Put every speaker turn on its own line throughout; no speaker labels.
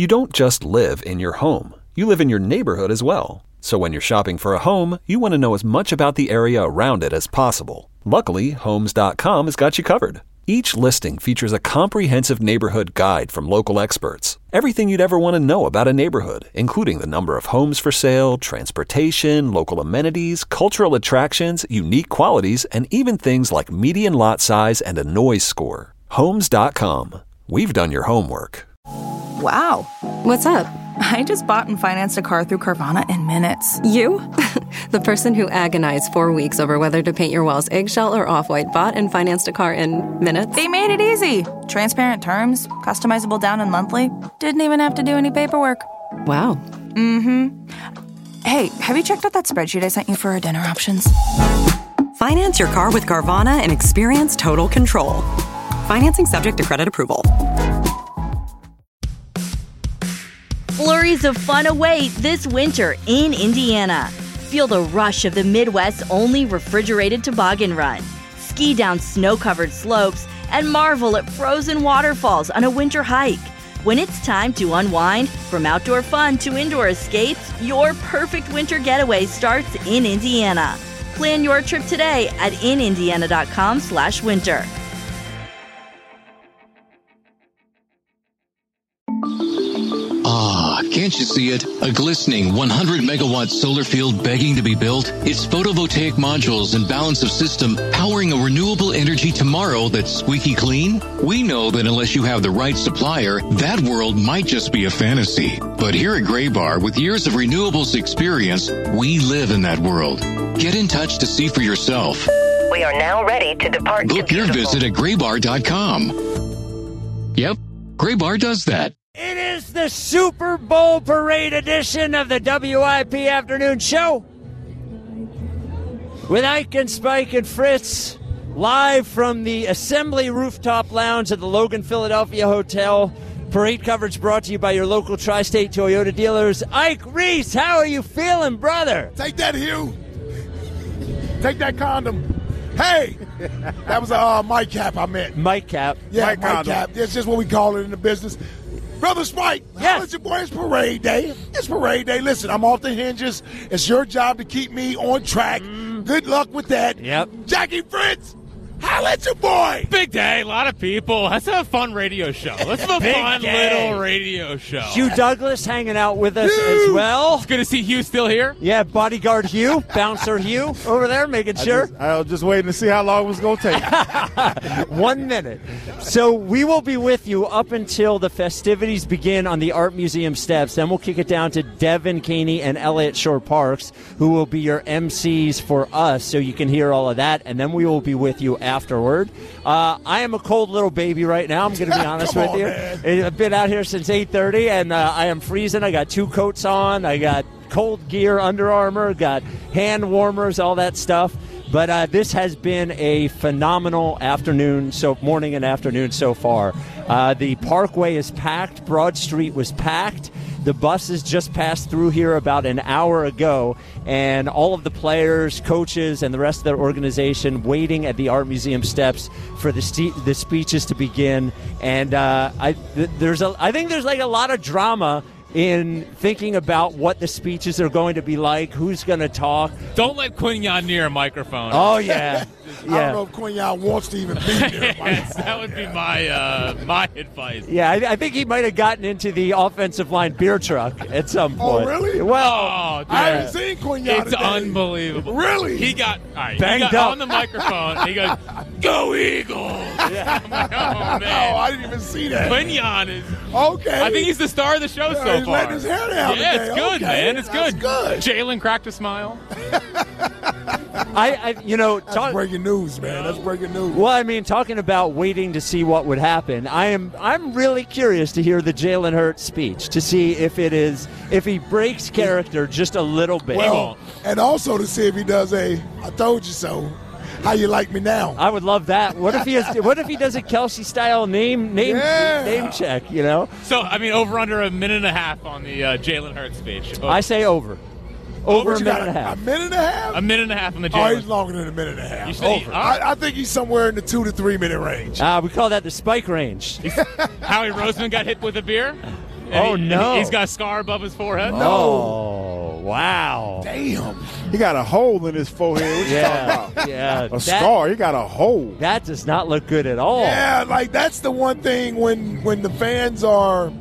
You don't just live in your home. You live in your neighborhood as well. So when you're shopping for a home, you want to know as much about the area around it as possible. Luckily, Homes.com has got you covered. Each listing features a comprehensive neighborhood guide from local experts. Everything you'd ever want to know about a neighborhood, including the number of homes for sale, transportation, local amenities, cultural attractions, unique qualities, and even things like median lot size and a noise score. Homes.com. We've done your homework.
Wow.
What's up?
I just bought and financed a car through Carvana in minutes.
You? The person who agonized 4 weeks over whether to paint your walls eggshell or off-white bought and financed a car in minutes?
They made it easy. Transparent terms, customizable down and monthly. Didn't even have to do any paperwork.
Wow.
Mm-hmm. Hey, have you checked out that spreadsheet I sent you for our dinner options?
Finance your car with Carvana and experience total control. Financing subject to credit approval.
Flurries of fun await this winter in Indiana. Feel the rush of the Midwest's only refrigerated toboggan run. Ski down snow-covered slopes and marvel at frozen waterfalls on a winter hike. When it's time to unwind, from outdoor fun to indoor escapes, your perfect winter getaway starts in Indiana. Plan your trip today at inindiana.com/winter.
Can't you see it? A glistening 100-megawatt solar field begging to be built? Its photovoltaic modules and balance of system powering a renewable energy tomorrow that's squeaky clean? We know that unless you have the right supplier, that world might just be a fantasy. But here at Graybar, with years of renewables experience, we live in that world. Get in touch to see for yourself.
We are now ready to depart.
Book your visit at graybar.com. Yep, Graybar does that.
It is the Super Bowl parade edition of the WIP Afternoon Show with Ike and Spike and Fritz, live from the Assembly Rooftop Lounge at the Logan Philadelphia Hotel. Parade coverage brought to you by your local Tri-State Toyota dealers. Ike Reese, how are you feeling, brother?
Take that, Hugh. Take that condom. Hey, that was a Mike Cap I meant.
Mike Cap.
Yeah, Mike Cap. That's just what we call it in the business. Brother Spike,
yes.
It's your boy. It's parade day. It's parade day. Listen, I'm off the hinges. It's your job to keep me on track. Good luck with that.
Yep.
Jackie Fritz, holla at your boy.
Big day. A lot of people. Let's have a fun radio show. Let's have a fun little radio show.
Hugh Douglas hanging out with us as well.
It's good to see Hugh still here.
Yeah, bodyguard Hugh, bouncer Hugh over there making sure.
I was just waiting to see how long it was going to take.
1 minute. So we will be with you up until the festivities begin on the Art Museum steps. Then we'll kick it down to Devin Caney and Elliott Shore Parks, who will be your MCs for us, so you can hear all of that. And then we will be with you afterward. I am a cold little baby right now. I'm going to be honest with you. Man. I've been out here since 8:30, and I am freezing. I got 2 coats on. I got cold gear, Under Armour, got hand warmers, all that stuff. But this has been a phenomenal morning and afternoon so far. The Parkway is packed. Broad Street was packed. The buses just passed through here about an hour ago, and all of the players, coaches, and the rest of their organization waiting at the Art Museum steps for the speeches to begin. And I think there's like a lot of drama in thinking about what the speeches are going to be like, who's going to talk.
Don't let Quinyon near a microphone.
Oh, yeah.
I don't know if Quinyon wants to even be there.
That would be my advice.
Yeah, I think he might have gotten into the offensive line beer truck at some point.
Oh, really?
Well,
I haven't seen Quinyon
It's
today.
Unbelievable.
Really?
He got
banged up
on the microphone. And he goes, "Go Eagles!"
Yeah.
I'm like, oh, man.
Oh, I didn't even see that.
Quinyon is...
Okay.
I think he's the star of the show so
he's
far.
letting his hair down
Yeah,
today.
it's good,
Okay.
man. It's
That's good.
Jalen cracked a smile.
That's breaking news, man. That's breaking news.
Well, I mean, talking about waiting to see what would happen, I'm really curious to hear the Jalen Hurts speech to see if he breaks character just a little bit.
Well, and also to see if he does I told you so. How you like me now?
I would love that. What if he does a Kelsey style name check? You know.
So I mean, over under a minute and a half on the Jalen Hurts speech.
I say over. Over a minute and a half.
A minute and a half?
A minute and a half on the Jalen.
Oh, he's longer than a minute and a half.
You say
Over. I think he's somewhere in the 2 to 3 minute range.
We call that the spike range.
Howie Roseman got hit with a beer?
Oh, no.
He's got a scar above his forehead.
Oh, wow.
Damn.
He got a hole in his forehead. What you talking about?
Yeah.
A scar. He got a hole.
That does not look good at all.
Yeah, like that's the one thing when the fans are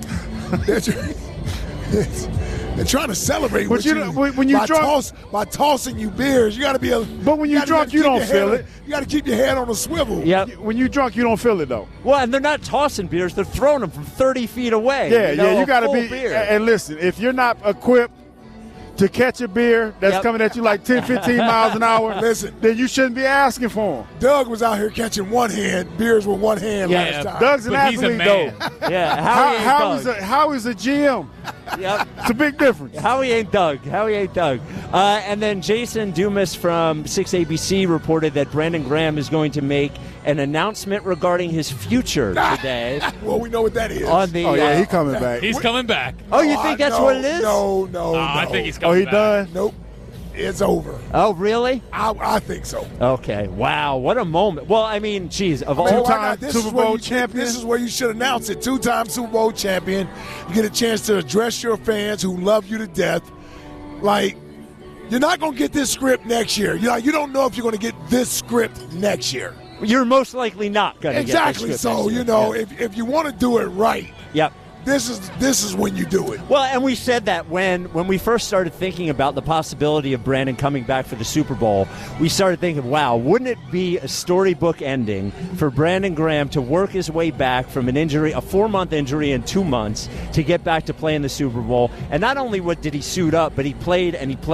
they're trying to celebrate
But
with
you
you
know, when you drunk,
by tossing you beers. You got to be
but when you drunk, you don't feel it.
You got to keep your head on a swivel.
Yep.
When you drunk, you don't feel it though.
Well, and they're not tossing beers; they're throwing them from 30 feet away.
Yeah, you got to
full
be.
beer.
And listen, if you're not equipped to catch a beer that's coming at you like 10, 15 miles an hour,
listen,
then you shouldn't be asking for them.
Doug was out here catching beers with one hand last time.
Doug's an athlete, though.
Yeah,
how is a GM?
Yep.
It's a big difference.
Howie ain't Doug. And then Jason Dumas from 6ABC reported that Brandon Graham is going to make an announcement regarding his future today.
Well, we know what that is.
He's coming back.
He's coming back.
Oh, you think that's what it is?
No.
I think he's coming back.
Done?
Nope. It's over.
Oh, really?
I think so.
Okay. Wow. What a moment. Well, I mean, geez, of all
Two-time
Super Bowl champion.
This is where you should announce it. Two-time Super Bowl champion. You get a chance to address your fans who love you to death. Like, you're not going to get this script next year. You don't know if you're going to get this script next year.
You're most likely not going to get this
Exactly.
script
So,
next year.
if you want to do it right,
Yep.
this is when you do it.
Well, and we said that when we first started thinking about the possibility of Brandon coming back for the Super Bowl, we started thinking, wow, wouldn't it be a storybook ending for Brandon Graham to work his way back from an injury, a 4-month injury in 2 months, to get back to play in the Super Bowl? And not only did he suit up, but he played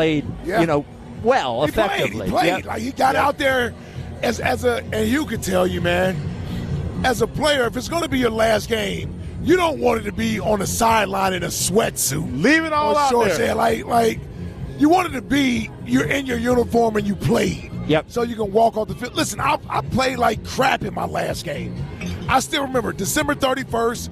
well, effectively.
He played.
Yep.
Like, he got out there and you could tell you, man, as a player, if it's going to be your last game, you don't want it to be on the sideline in a sweatsuit.
Leave it all out there.
Like you want it to be you're in your uniform and you played.
Yep.
So you can walk off the field. Listen, I played like crap in my last game. I still remember December 31st,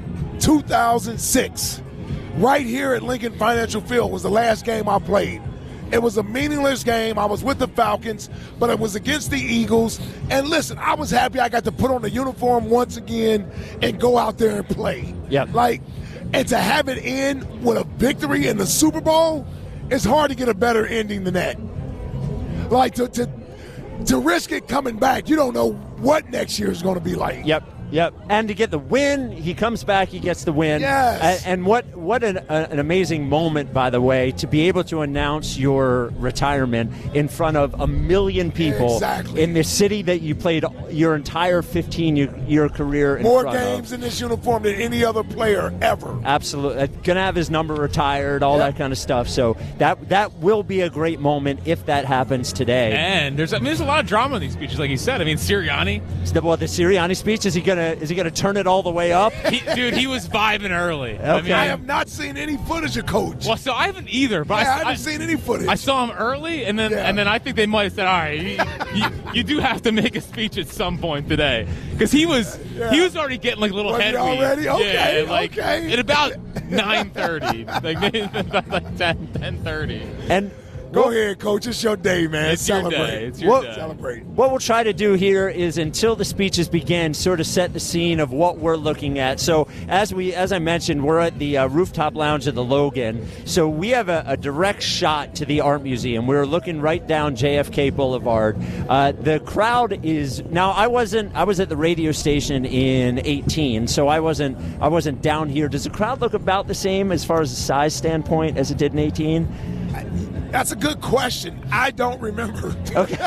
2006. Right here at Lincoln Financial Field was the last game I played. It was a meaningless game. I was with the Falcons, but it was against the Eagles. And listen, I was happy I got to put on the uniform once again and go out there and play.
Yep.
And to have it end with a victory in the Super Bowl, it's hard to get a better ending than that. Like, to risk it coming back, you don't know what next year is going to be like.
Yep. And to get the win, he comes back, he gets the win.
Yes.
And what an amazing moment, by the way, to be able to announce your retirement in front of 1 million people in the city that you played your entire 15-year career in
More
front
games
of.
in this uniform than any other player ever.
Absolutely. Going to have his number retired, all that kind of stuff. So that will be a great moment if that happens today.
And there's a lot of drama in these speeches, like you said. I mean, Sirianni.
The Sirianni speech, is he gonna turn it all the way up?
He was vibing early.
Okay.
I mean,
I have not seen any footage of Coach.
Well, so I haven't either. But
I haven't seen any footage.
I saw him early, and then I think they might have said, "All right, you do have to make a speech at some point today," because he was already getting like a little head
already? Okay,
okay. At about 9:30, like 10:30.
And
Go ahead, Coach. It's your day, man.
It's
Celebrate.
your day. It's your day.
Celebrate.
What we'll try to do here is, until the speeches begin, sort of set the scene of what we're looking at. So as I mentioned, we're at the rooftop lounge of the Logan. So we have a direct shot to the Art Museum. We're looking right down JFK Boulevard. The crowd is now. I was at the radio station in 2018, so I wasn't down here. Does the crowd look about the same as far as the size standpoint as it did in 2018?
That's a good question. I don't remember.
Okay.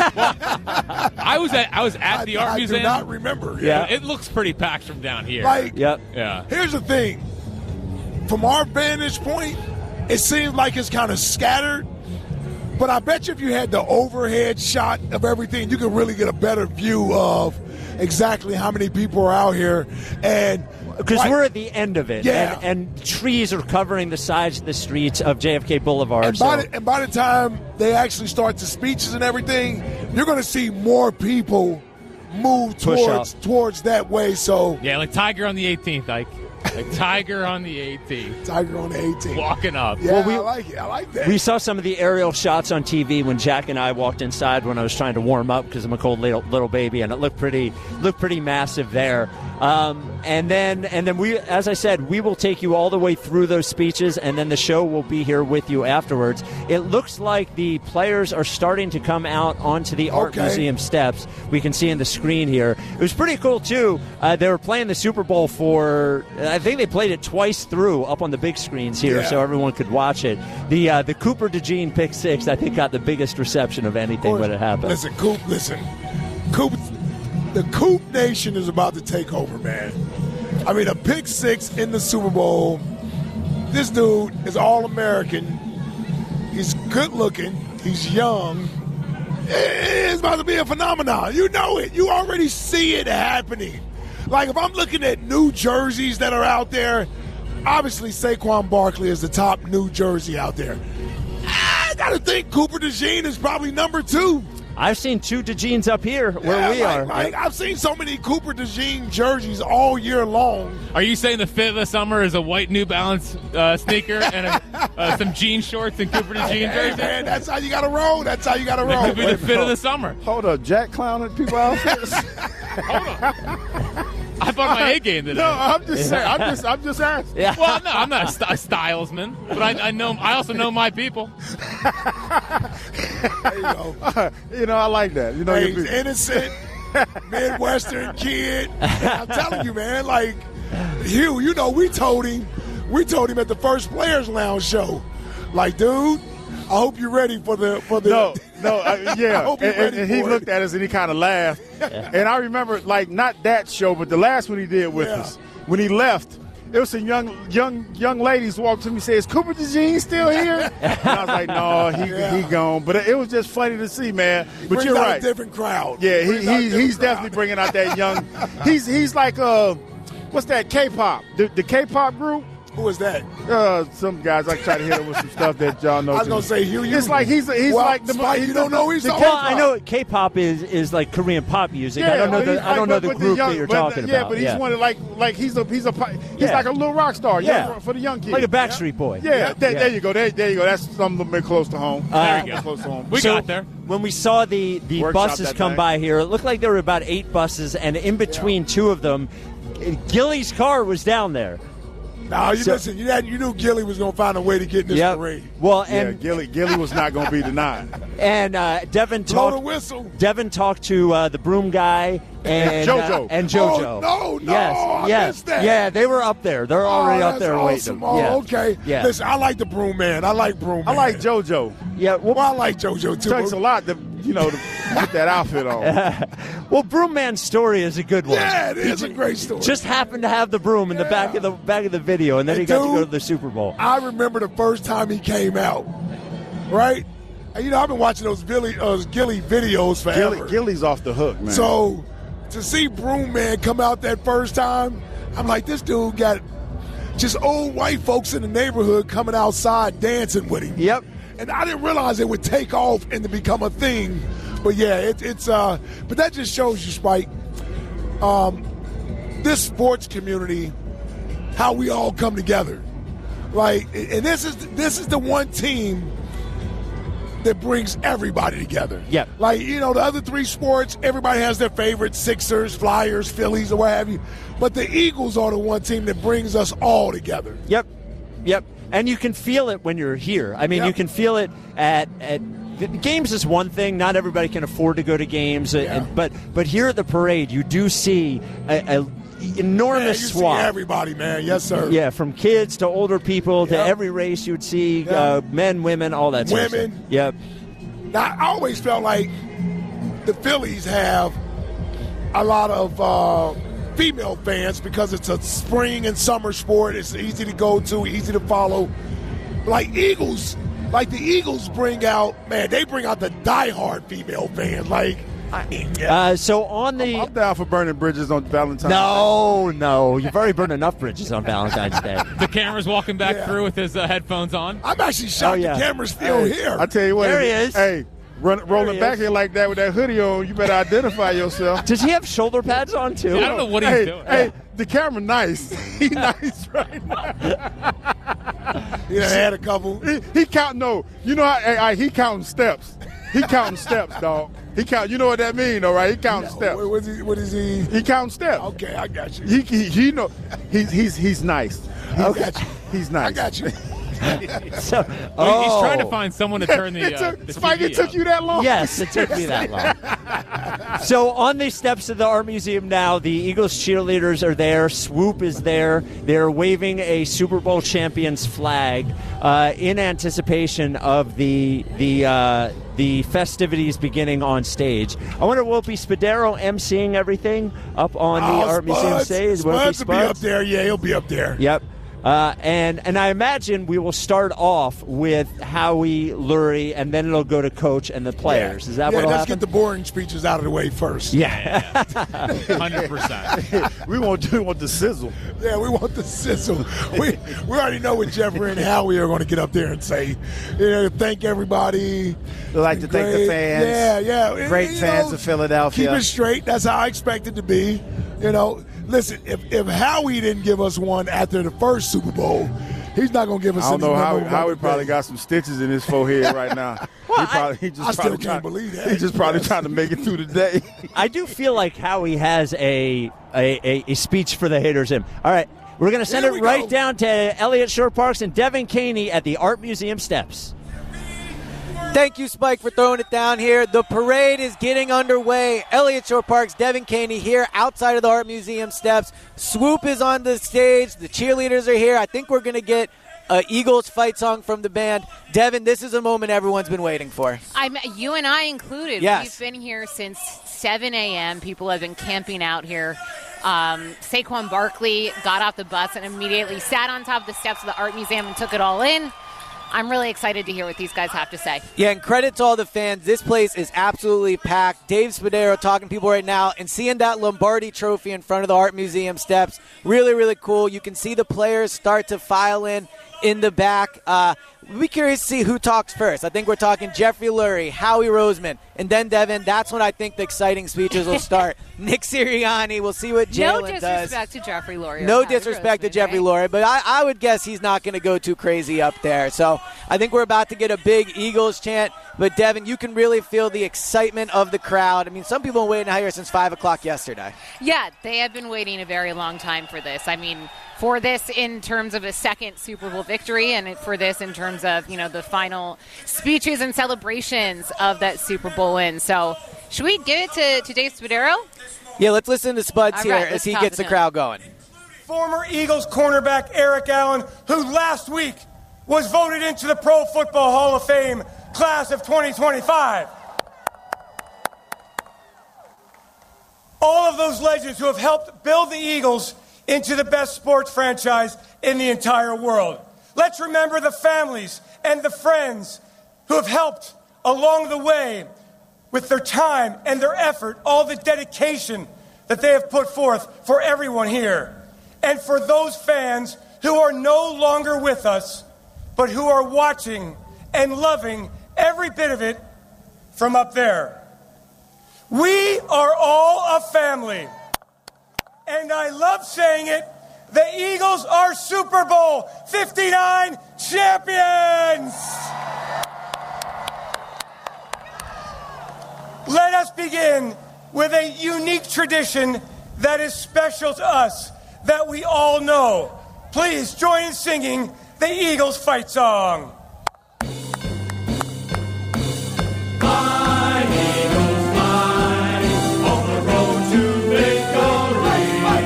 I was at the Art Museum.
I do not remember.
Yeah. It looks pretty packed from down here.
Yep.
Yeah.
Here's the thing. From our vantage point, it seems like it's kind of scattered. But I bet you if you had the overhead shot of everything, you could really get a better view of exactly how many people are out here. And
because we're at the end of it, and trees are covering the sides of the streets of JFK Boulevard.
And by the time they actually start the speeches and everything, you're going to see more people move towards that way. So
yeah, like Tiger on the 18th, Ike. Like Tiger on the 18th.
Tiger on the 18th.
Walking up.
Yeah, I like it. I like that.
We saw some of the aerial shots on TV when Jack and I walked inside when I was trying to warm up because I'm a cold little baby, and it looked pretty massive there. And then we, as I said, we will take you all the way through those speeches, and then the show will be here with you afterwards. It looks like the players are starting to come out onto the Art Museum steps. We can see on the screen here. It was pretty cool too. They were playing the Super Bowl for, I think they played it twice through up on the big screens here, so everyone could watch it. The Cooper DeJean pick six, I think, got the biggest reception of anything when it happened.
Listen, Coop, the Coop Nation is about to take over, man. I mean, a pick six in the Super Bowl. This dude is All-American. He's good-looking. He's young. It's about to be a phenomenon. You know it. You already see it happening. Like, if I'm looking at new jerseys that are out there, obviously Saquon Barkley is the top new jersey out there. I got to think Cooper DeJean is probably number 2.
I've seen 2 DeJeans up here where we are.
I've seen so many Cooper DeJean jerseys all year long.
Are you saying the fit of the summer is a white New Balance sneaker and some jean shorts and Cooper DeJean jersey?
Hey, man, that's how you got to roll. That's how you got to roll.
That could be the fit of the summer.
Hold up, Jack clowning people outfits.
Hold on. I bought my A game today.
No, I'm just saying. I'm just asking.
Yeah.
Well, no, I'm not a stylesman, but I also know my people.
There you go.
I like that.
Hey, he's innocent, Midwestern kid. I'm telling you, man. Like Hugh, we told him at the First Players Lounge show, like, dude, I hope you're ready for the.
Yeah.
I hope you're ready
and he
for
looked at us and he kind of laughed. And I remember, like, not that show, but the last one he did with us. When he left, it was some young ladies walked to me and said, "Is Cooper DeJean still here?" And I was like, "No, he gone." But it was just funny to see, man. But you're right.
A different crowd.
Yeah, he's definitely bringing out that young. He's like what's that K-pop? The K-pop group.
Who is that?
Some guys I try to hit him with some stuff that y'all know.
I was gonna say Hugh.
It's like he's like the
Spike, you don't know he's
the Well, I know K-pop is like Korean pop music.
Yeah,
I don't know the group that you're talking about.
Yeah, but he's one of like he's like a little rock star. Yeah, for the young kids.
Like a Backstreet Boy.
Yeah, there you go. There you go. That's something a bit close to home.
There you go.
Close to home.
We got there.
When we saw the buses come by here, it looked like there were about 8 buses, and in between 2 of them, Gilly's car was down there.
No, listen. You knew Gilly was going to find a way to get in this parade.
Well, and
Gilly was not going to be denied.
And Devin
blow the whistle.
Devin talked to the broom guy and JoJo.
Oh, no,
I missed that. Yeah, they were up there. They're already up there
awesome.
waiting.
Oh, okay.
Yeah.
Listen, I like the broom man. I like broom man.
I like JoJo.
Yeah,
well, I like JoJo too.
It takes a lot to put that outfit on.
Well, Broom Man's story is a good one.
Yeah, it is a great story.
Just happened to have the broom in the back of the video, and then he got to go to the Super Bowl.
I remember the first time he came out. Right? And, I've been watching those Gilly videos forever.
Gilly's off the hook, man.
So to see Broom Man come out that first time, I'm like, this dude got just old white folks in the neighborhood coming outside dancing with him.
Yep.
And I didn't realize it would take off and to become a thing. But yeah, but that just shows you, Spike, this sports community, how we all come together. Like, and this is the one team that brings everybody together.
Yeah.
Like, the other 3 sports, everybody has their favorites, Sixers, Flyers, Phillies, or what have you. But the Eagles are the one team that brings us all together.
Yep. And you can feel it when you're here. I mean, you can feel it at games is one thing. Not everybody can afford to go to games. But here at the parade, you do see a enormous swath.
See everybody, man. Yes, sir.
Yeah, from kids to older people to every race you would see, men, women, all that sort of stuff.
Women.
Yep.
Now, I always felt like the Phillies have a lot of female fans because it's a spring and summer sport. It's easy to go to, easy to follow. Like the Eagles bring out the diehard female fans. Like,
so on the...
I'm down for burning bridges on Valentine's Day.
No. You've already burned enough bridges on Valentine's Day.
The camera's walking back through with his headphones on.
I'm actually shocked the camera's still here.
I tell you what.
There he is.
Hey, rolling back here like that with that hoodie on, you better identify yourself.
Does he have shoulder pads on, too?
I don't know what he's doing.
Hey, the camera nice. He nice right now.
He done had a couple.
He count. No, you know how he counting steps. He counting steps, dog. He count. You know what that mean, though, right? He counting steps.
What is he?
He counting steps.
Okay, I got you.
He know. He's nice. He's nice.
I got you.
He's trying to find someone to turn the
Spike,
TV
it took
up.
you that long?
Yes, it took me that long. So on the steps of the Art Museum now, the Eagles cheerleaders are there. Swoop is there. They're waving a Super Bowl champions flag in anticipation of the festivities beginning on stage. I wonder, will it be Spadaro emceeing everything up on the Art Museum stage?
Spuds will be up there. Yeah, he'll be up there.
Yep. And I imagine we will start off with Howie, Lurie, and then it'll go to Coach and the players.
Yeah.
Is that what will
let's
happen?
get the boring speeches out of the way first.
Yeah.
100%.
we want the sizzle.
Yeah, we want the sizzle. We already know what Jeffrey and Howie are going to get up there and say. Thank everybody.
They like to thank the fans.
Yeah.
Great fans of Philadelphia.
Keep it straight. That's how I expect it to be. Listen, if Howie didn't give us one after the first Super Bowl, he's not going to give us.
I don't know how Howie probably got some stitches in his forehead right now.
I still can't believe that.
He's just probably trying to make it through the day.
I do feel like Howie has a speech for the haters in. All right, we're going to send it right down to Elliott Shore Parks and Devin Caney at the Art Museum steps.
Thank you, Spike, for throwing it down here. The parade is getting underway. Elliott Shore Parks, Devin Caney here outside of the Art Museum steps. Swoop is on the stage. The cheerleaders are here. I think we're going to get an Eagles fight song from the band. Devin, this is a moment everyone's been waiting for.
You and I included.
Yes.
We've been here since 7 a.m. People have been camping out here. Saquon Barkley got off the bus and immediately sat on top of the steps of the Art Museum and took it all in. I'm really excited to hear what these guys have to say.
Yeah, and credit to all the fans. This place is absolutely packed. Dave Spadaro talking to people right now and seeing that Lombardi trophy in front of the Art Museum steps. Really, really cool. You can see the players start to file in the back. We'll be curious to see who talks first. I think we're talking Jeffrey Lurie, Howie Roseman, and then Devin. That's when I think the exciting speeches will start. Nick Sirianni, we'll see what Jalen does.
No disrespect to Jeffrey Lurie.
No disrespect to Jeffrey Lurie, but I would guess he's not going to go too crazy up there. So I think we're about to get a big Eagles chant. But, Devin, you can really feel the excitement of the crowd. I mean, some people have been waiting out here since 5 o'clock yesterday.
Yeah, they have been waiting a very long time for this. I mean, for this in terms of a second Super Bowl victory and for this in terms of, the final speeches and celebrations of that Super Bowl win. So should we give it to Dave Spadaro?
Yeah, let's listen to Spuds here as he gets the crowd going.
Former Eagles cornerback Eric Allen, who last week was voted into the Pro Football Hall of Fame class of 2025. All of those legends who have helped build the Eagles into the best sports franchise in the entire world. Let's remember the families and the friends who have helped along the way with their time and their effort, all the dedication that they have put forth for everyone here. And for those fans who are no longer with us, but who are watching and loving every bit of it from up there. We are all a family. And I love saying it. The Eagles are Super Bowl 59 champions! Let us begin with a unique tradition that is special to us, that we all know. Please join in singing the Eagles fight song.
Fly, Eagles, fly, on the road to victory.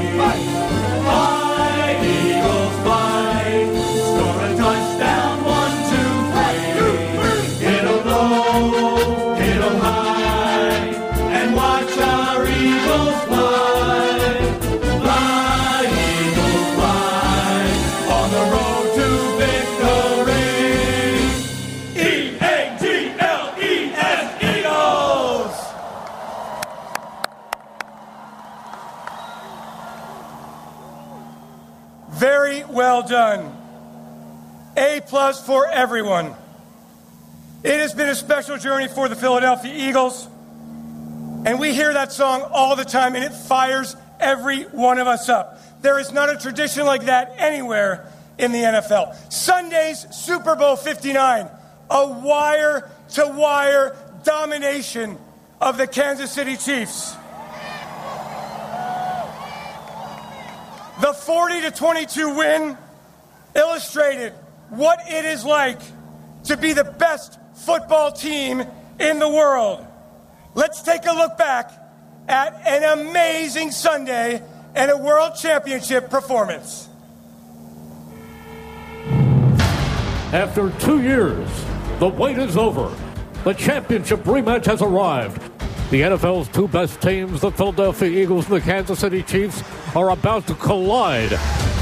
Fly, Eagles, fly, score a touchdown, 1, 2, 3. Hit 'em low, hit 'em high, and watch our Eagles fly. Fly, Eagles, fly, on the road to victory. E-A-G-L-E-S, Eagles!
Very well done. A+ for everyone. It has been a special journey for the Philadelphia Eagles, and we hear that song all the time, and it fires every one of us up. There is not a tradition like that anywhere in the NFL. Sunday's Super Bowl 59, a wire-to-wire domination of the Kansas City Chiefs. The 40-22 win illustrated what it is like to be the best football team in the world. Let's take a look back at an amazing Sunday and a world championship performance.
After 2 years, the wait is over. The championship rematch has arrived. The NFL's two best teams, the Philadelphia Eagles and the Kansas City Chiefs, are about to collide.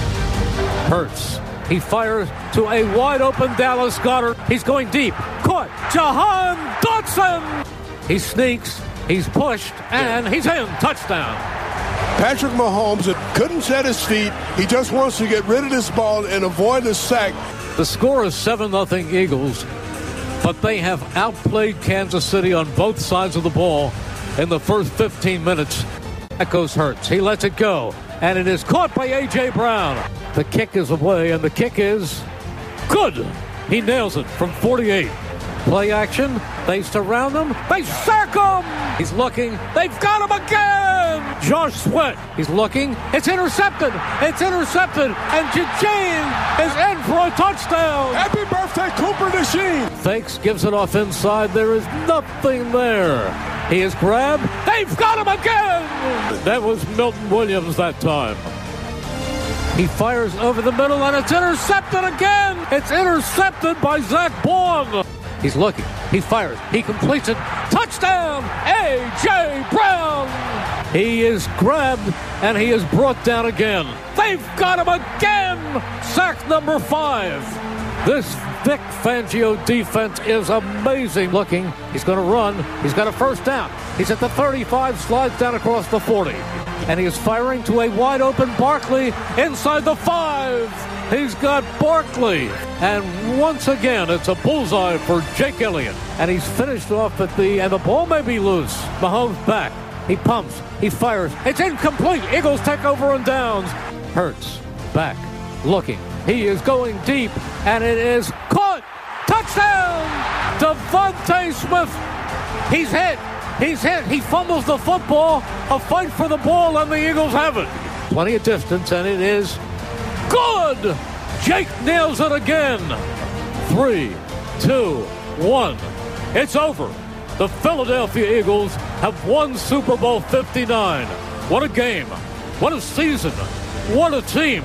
Hurts. He fires to a wide-open Dallas Goedert. He's going deep. Caught. Jahan Dotson. He sneaks. He's pushed. And he's in. Touchdown.
Patrick Mahomes couldn't set his feet. He just wants to get rid of this ball and avoid the sack.
The score is 7-0 Eagles, but they have outplayed Kansas City on both sides of the ball in the first 15 minutes. That goes Hurts. He lets it go, and it is caught by A.J. Brown. The kick is away, and the kick is good. He nails it from 48. Play action. They surround him. They sack him. He's looking. They've got him again. Josh Sweat. He's looking. It's intercepted. It's intercepted. And Jajane is in for a touchdown.
Happy birthday, Cooper DeJean.
Fakes, gives it off inside. There is nothing there. He is grabbed. They've got him again. That was Milton Williams that time. He fires over the middle, and it's intercepted again. It's intercepted by Zach Baun. He's looking. He fires. He completes it. Touchdown, A.J. Brown. He is grabbed, and he is brought down again. They've got him again. Sack number 5. This Vic Fangio defense is amazing looking. He's going to run. He's got a first down. He's at the 35, slides down across the 40. And he is firing to a wide-open Barkley inside the 5. He's got Barkley. And once again, it's a bullseye for Jake Elliott. And he's finished off at and the ball may be loose. Mahomes back. He pumps. He fires. It's incomplete. Eagles take over on downs. Hurts. Back. Looking. He is going deep. And it is caught. Touchdown! Devontae Smith. He's hit. He's hit. He fumbles the football. A fight for the ball, and the Eagles have it. Plenty of distance, and it is good! Jake nails it again. 3, 2, 1. It's over. The Philadelphia Eagles have won Super Bowl 59. What a game. What a season. What a team.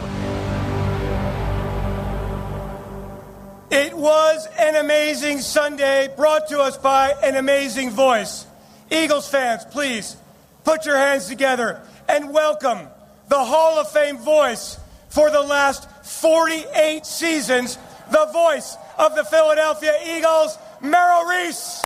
It was an amazing Sunday brought to us by an amazing voice. Eagles fans, please put your hands together and welcome the Hall of Fame voice for the last 48 seasons, the voice of the Philadelphia Eagles, Merrill Reese.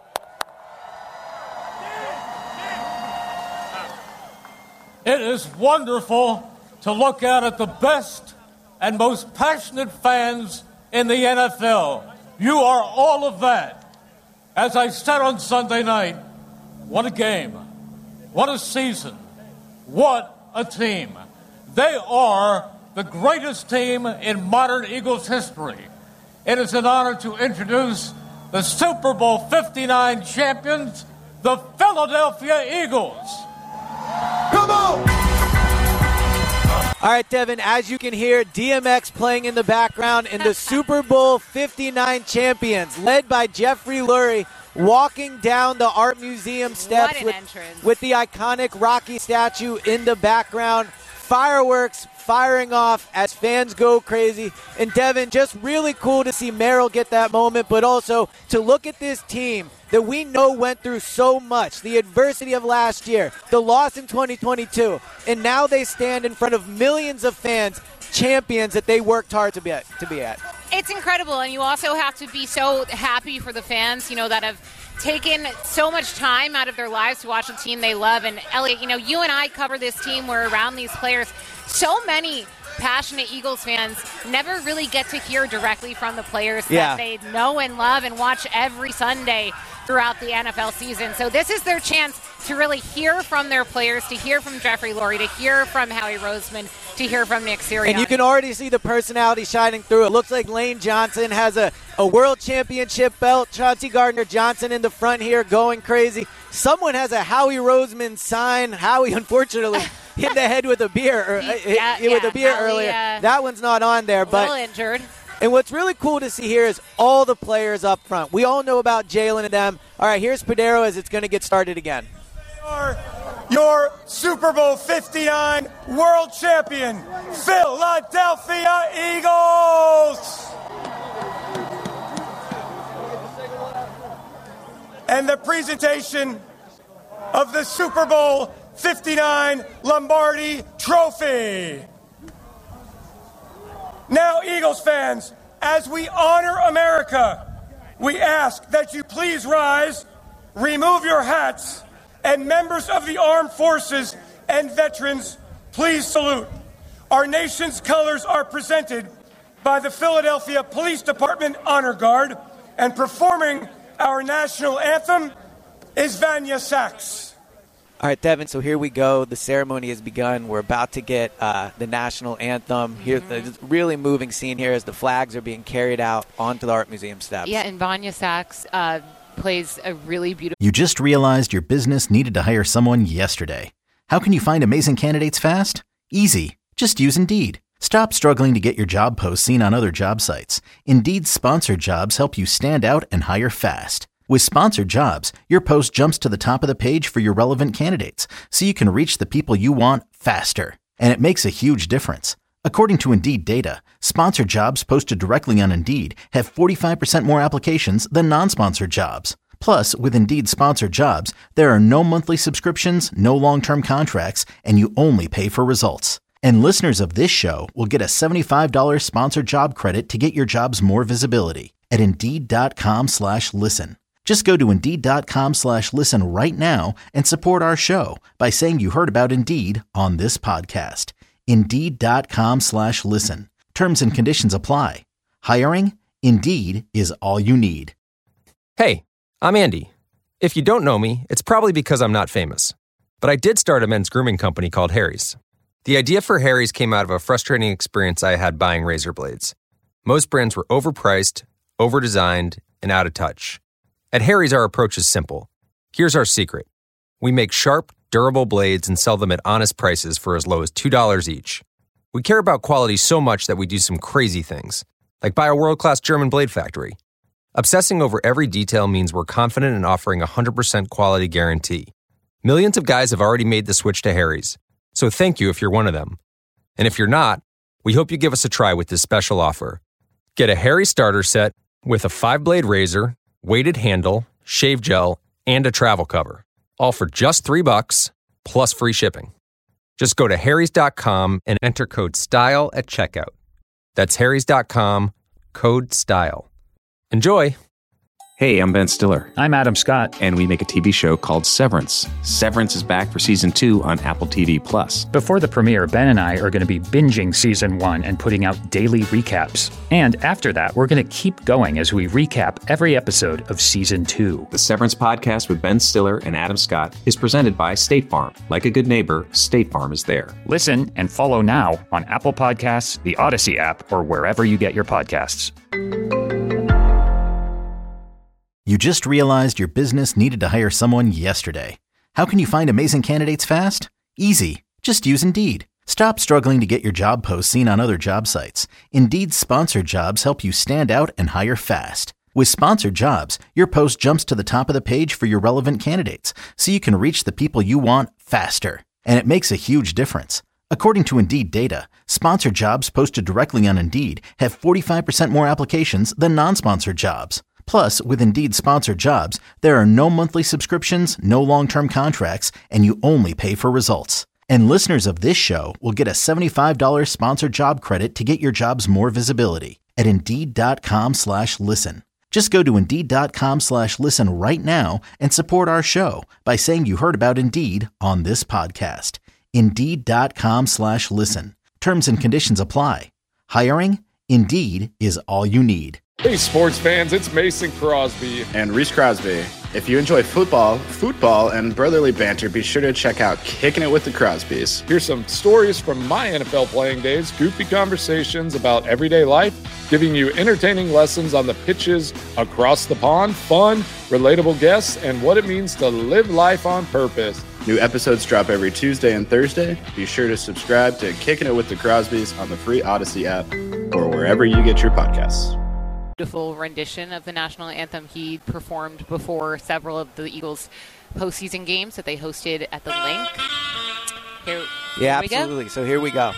It is wonderful to look out at the best and most passionate fans in the NFL. You are all of that. As I said on Sunday night, what a game. What a season. What a team. They are the greatest team in modern Eagles history. It is an honor to introduce the Super Bowl 59 champions, the Philadelphia Eagles.
Come on! All right, Devin, as you can hear, DMX playing in the background, and the Super Bowl 59 champions, led by Jeffrey Lurie, walking down the Art Museum steps with the iconic Rocky statue in the background. Fireworks firing off as fans go crazy. And Devin, just really cool to see Merrill get that moment, but also to look at this team that we know went through so much, the adversity of last year, the loss in 2022, and now they stand in front of millions of fans, champions that they worked hard to be at.
It's incredible, and you also have to be so happy for the fans, that have taken so much time out of their lives to watch a team they love. And Elliot, you and I cover this team. We're around these players. So many passionate Eagles fans never really get to hear directly from the players that they know and love and watch every Sunday throughout the NFL season. So this is their chance to really hear from their players, to hear from Jeffrey Lurie, to hear from Howie Roseman, to hear from Nick Sirianni.
And you can already see the personality shining through. It looks like Lane Johnson has a world championship belt. Chauncey Gardner-Johnson in the front here going crazy. Someone has a Howie Roseman sign. Howie, unfortunately, hit the head with a beer, with a beer
Howie,
earlier. That one's not on there.
A little injured.
And what's really cool to see here is all the players up front. We all know about Jalen and them. All right, here's Padero as it's going to get started again.
Your Super Bowl 59 world champion, Philadelphia Eagles. And the presentation of the Super Bowl 59 Lombardi Trophy. Now, Eagles fans, as we honor America, we ask that you please rise, remove your hats, and members of the armed forces and veterans, please salute. Our nation's colors are presented by the Philadelphia Police Department Honor Guard, and performing our national anthem is Vanya Sachs.
All right, Devin, so here we go. The ceremony has begun. We're about to get the national anthem. Here, the really moving scene here as the flags are being carried out onto the Art Museum steps.
Yeah, and Vanya Sachs plays a really beautiful...
You just realized your business needed to hire someone yesterday. How can you find amazing candidates fast? Easy. Just use Indeed. Stop struggling to get your job posts seen on other job sites. Indeed's sponsored jobs help you stand out and hire fast. With sponsored jobs, your post jumps to the top of the page for your relevant candidates, so you can reach the people you want faster. And it makes a huge difference. According to Indeed data, sponsored jobs posted directly on Indeed have 45% more applications than non-sponsored jobs. Plus, with Indeed sponsored jobs, there are no monthly subscriptions, no long-term contracts, and you only pay for results. And listeners of this show will get a $75 sponsored job credit to get your jobs more visibility at Indeed.com/listen. Just go to Indeed.com/listen right now and support our show by saying you heard about Indeed on this podcast. Indeed.com/listen. Terms and conditions apply. Hiring? Indeed is all you need.
Hey, I'm Andy. If you don't know me, it's probably because I'm not famous. But I did start a men's grooming company called Harry's. The idea for Harry's came out of a frustrating experience I had buying razor blades. Most brands were overpriced, overdesigned, and out of touch. At Harry's, our approach is simple. Here's our secret. We make sharp, durable blades and sell them at honest prices for as low as $2 each. We care about quality so much that we do some crazy things, like buy a world-class German blade factory. Obsessing over every detail means we're confident in offering a 100% quality guarantee. Millions of guys have already made the switch to Harry's, so thank you if you're one of them. And if you're not, we hope you give us a try with this special offer. Get a Harry's starter set with a 5-blade razor, weighted handle, shave gel, and a travel cover. All for just $3 plus free shipping. Just go to harrys.com and enter code STYLE at checkout. That's harrys.com, code STYLE. Enjoy!
Hey, I'm Ben Stiller.
I'm Adam Scott.
And we make a TV show called Severance. Severance is back for Season 2 on Apple TV+.
Before the premiere, Ben and I are going to be binging Season 1 and putting out daily recaps. And after that, we're going to keep going as we recap every episode of Season 2.
The Severance podcast with Ben Stiller and Adam Scott is presented by State Farm. Like a good neighbor, State Farm is there.
Listen and follow now on Apple Podcasts, the Odyssey app, or wherever you get your podcasts.
You just realized your business needed to hire someone yesterday. How can you find amazing candidates fast? Easy. Just use Indeed. Stop struggling to get your job posts seen on other job sites. Indeed's sponsored jobs help you stand out and hire fast. With sponsored jobs, your post jumps to the top of the page for your relevant candidates, so you can reach the people you want faster. And it makes a huge difference. According to Indeed data, sponsored jobs posted directly on Indeed have 45% more applications than non-sponsored jobs. Plus, with Indeed sponsored jobs, there are no monthly subscriptions, no long-term contracts, and you only pay for results. And listeners of this show will get a $75 sponsored job credit to get your jobs more visibility at Indeed.com/listen. Just go to Indeed.com/listen right now and support our show by saying you heard about Indeed on this podcast. Indeed.com/listen. Terms and conditions apply. Hiring? Indeed is all you need.
Hey, sports fans, it's Mason Crosby.
And Reese Crosby.
If you enjoy football, and brotherly banter, be sure to check out Kicking It with the Crosbys.
Here's some stories from my NFL playing days, goofy conversations about everyday life, giving you entertaining lessons on the pitches across the pond, fun, relatable guests, and what it means to live life on purpose.
New episodes drop every Tuesday and Thursday. Be sure to subscribe to Kicking It with the Crosbys on the free Odyssey app or wherever you get your podcasts.
Beautiful rendition of the national anthem he performed before several of the Eagles' postseason games that they hosted at the Link. Here
Absolutely. So here we go.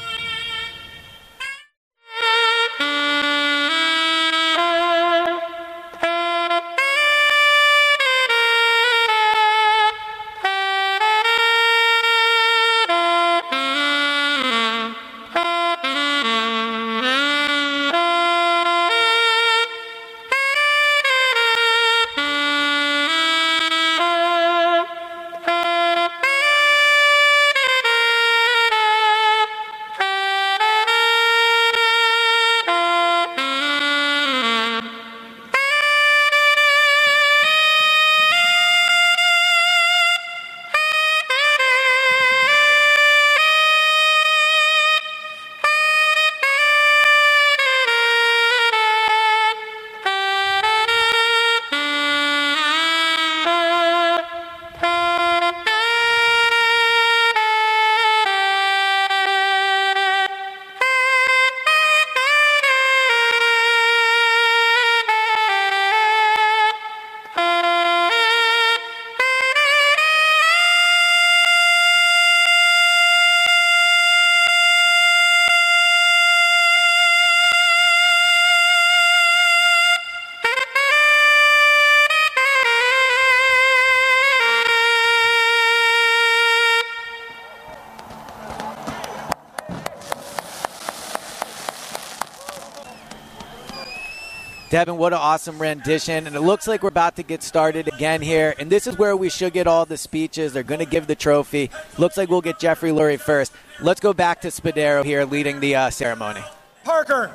Devin, what an awesome rendition. And it looks like we're about to get started again here. And this is where we should get all the speeches. They're going to give the trophy. Looks like we'll get Jeffrey Lurie first. Let's go back to Spadaro here leading the ceremony.
Parker.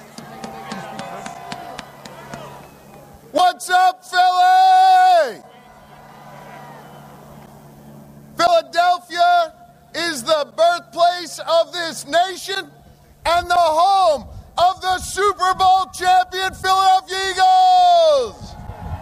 What's up, Philly? Philadelphia is the birthplace of this nation and the home of the Super Bowl champion Philadelphia Eagles.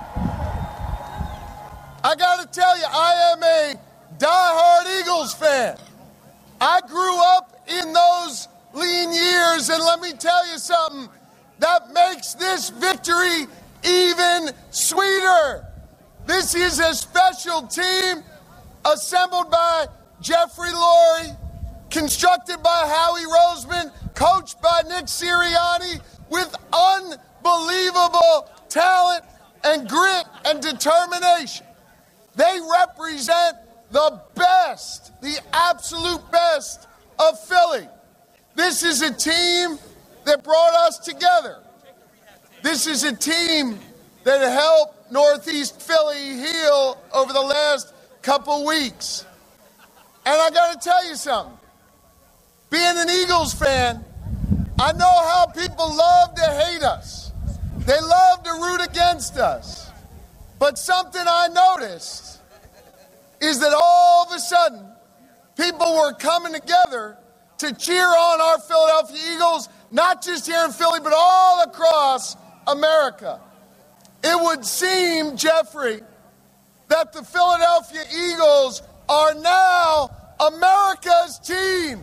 I got to tell you, I am a diehard Eagles fan. I grew up in those lean years, and let me tell you something, that makes this victory even sweeter. This is a special team assembled by Jeffrey Lurie, constructed by Howie Roseman, coached by Nick Sirianni, with unbelievable talent and grit and determination. They represent the best, the absolute best of Philly. This is a team that brought us together. This is a team that helped Northeast Philly heal over the last couple weeks. And I got to tell you something. Being an Eagles fan, I know how people love to hate us. They love to root against us. But something I noticed is that all of a sudden, people were coming together to cheer on our Philadelphia Eagles, not just here in Philly, but all across America. It would seem, Jeffrey, that the Philadelphia Eagles are now America's team.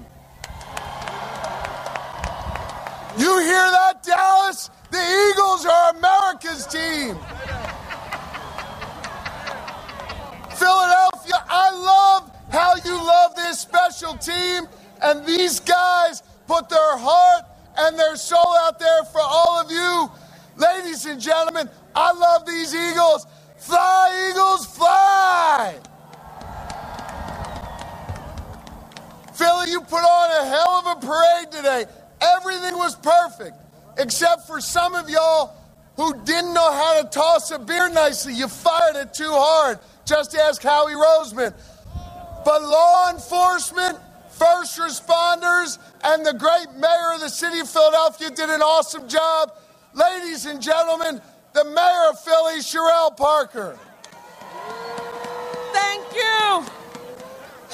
You hear that, Dallas? The Eagles are America's team. Philadelphia, I love how you love this special team, and these guys put their heart and their soul out there for all of you. Ladies and gentlemen, I love these Eagles. Fly, Eagles, fly! Philly, you put on a hell of a parade today. Everything was perfect, except for some of y'all who didn't know how to toss a beer nicely. You fired it too hard. Just ask Howie Roseman. But law enforcement, first responders, and the great mayor of the city of Philadelphia did an awesome job. Ladies and gentlemen, the mayor of Philly, Sherelle Parker.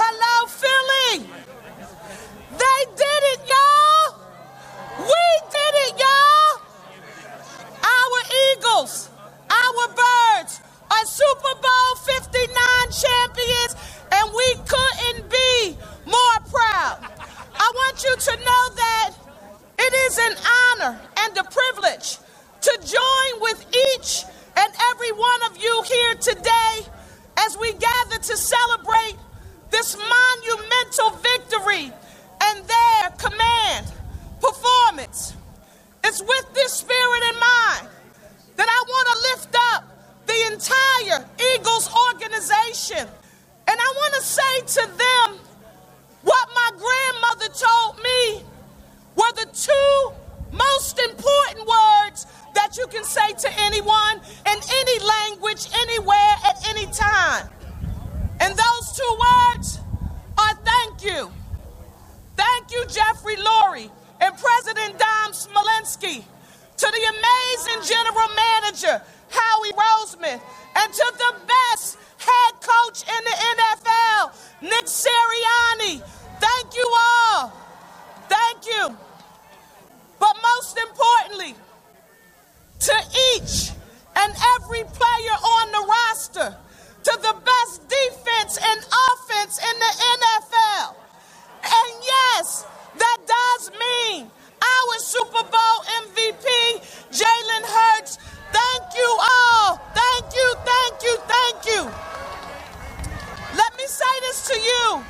Hello, Philly. They did it, y'all. We did it, y'all. Our Eagles, our Birds are Super Bowl 59 champions, and we couldn't be more proud. I want you to know that it is an honor and a privilege to join with each and every one of you here today as we gather to celebrate this monumental victory and their command performance. It's with this spirit in mind that I want to lift up the entire Eagles organization. And I want to say to them what my grandmother told me were the two most important words that you can say to anyone in any language, anywhere, at any time. And those two words are thank you. Thank you, Jeffrey Lurie and President Dom Smolenski, to the amazing general manager, Howie Roseman, and to the best head coach in the NFL, Nick Sirianni. Thank you all. Thank you. But most importantly, to each and every player on the roster, to the best defense and offense in the NFL. And yes, that does mean our Super Bowl MVP, Jalen Hurts. Thank you all. Thank you, thank you, thank you. Let me say this to you.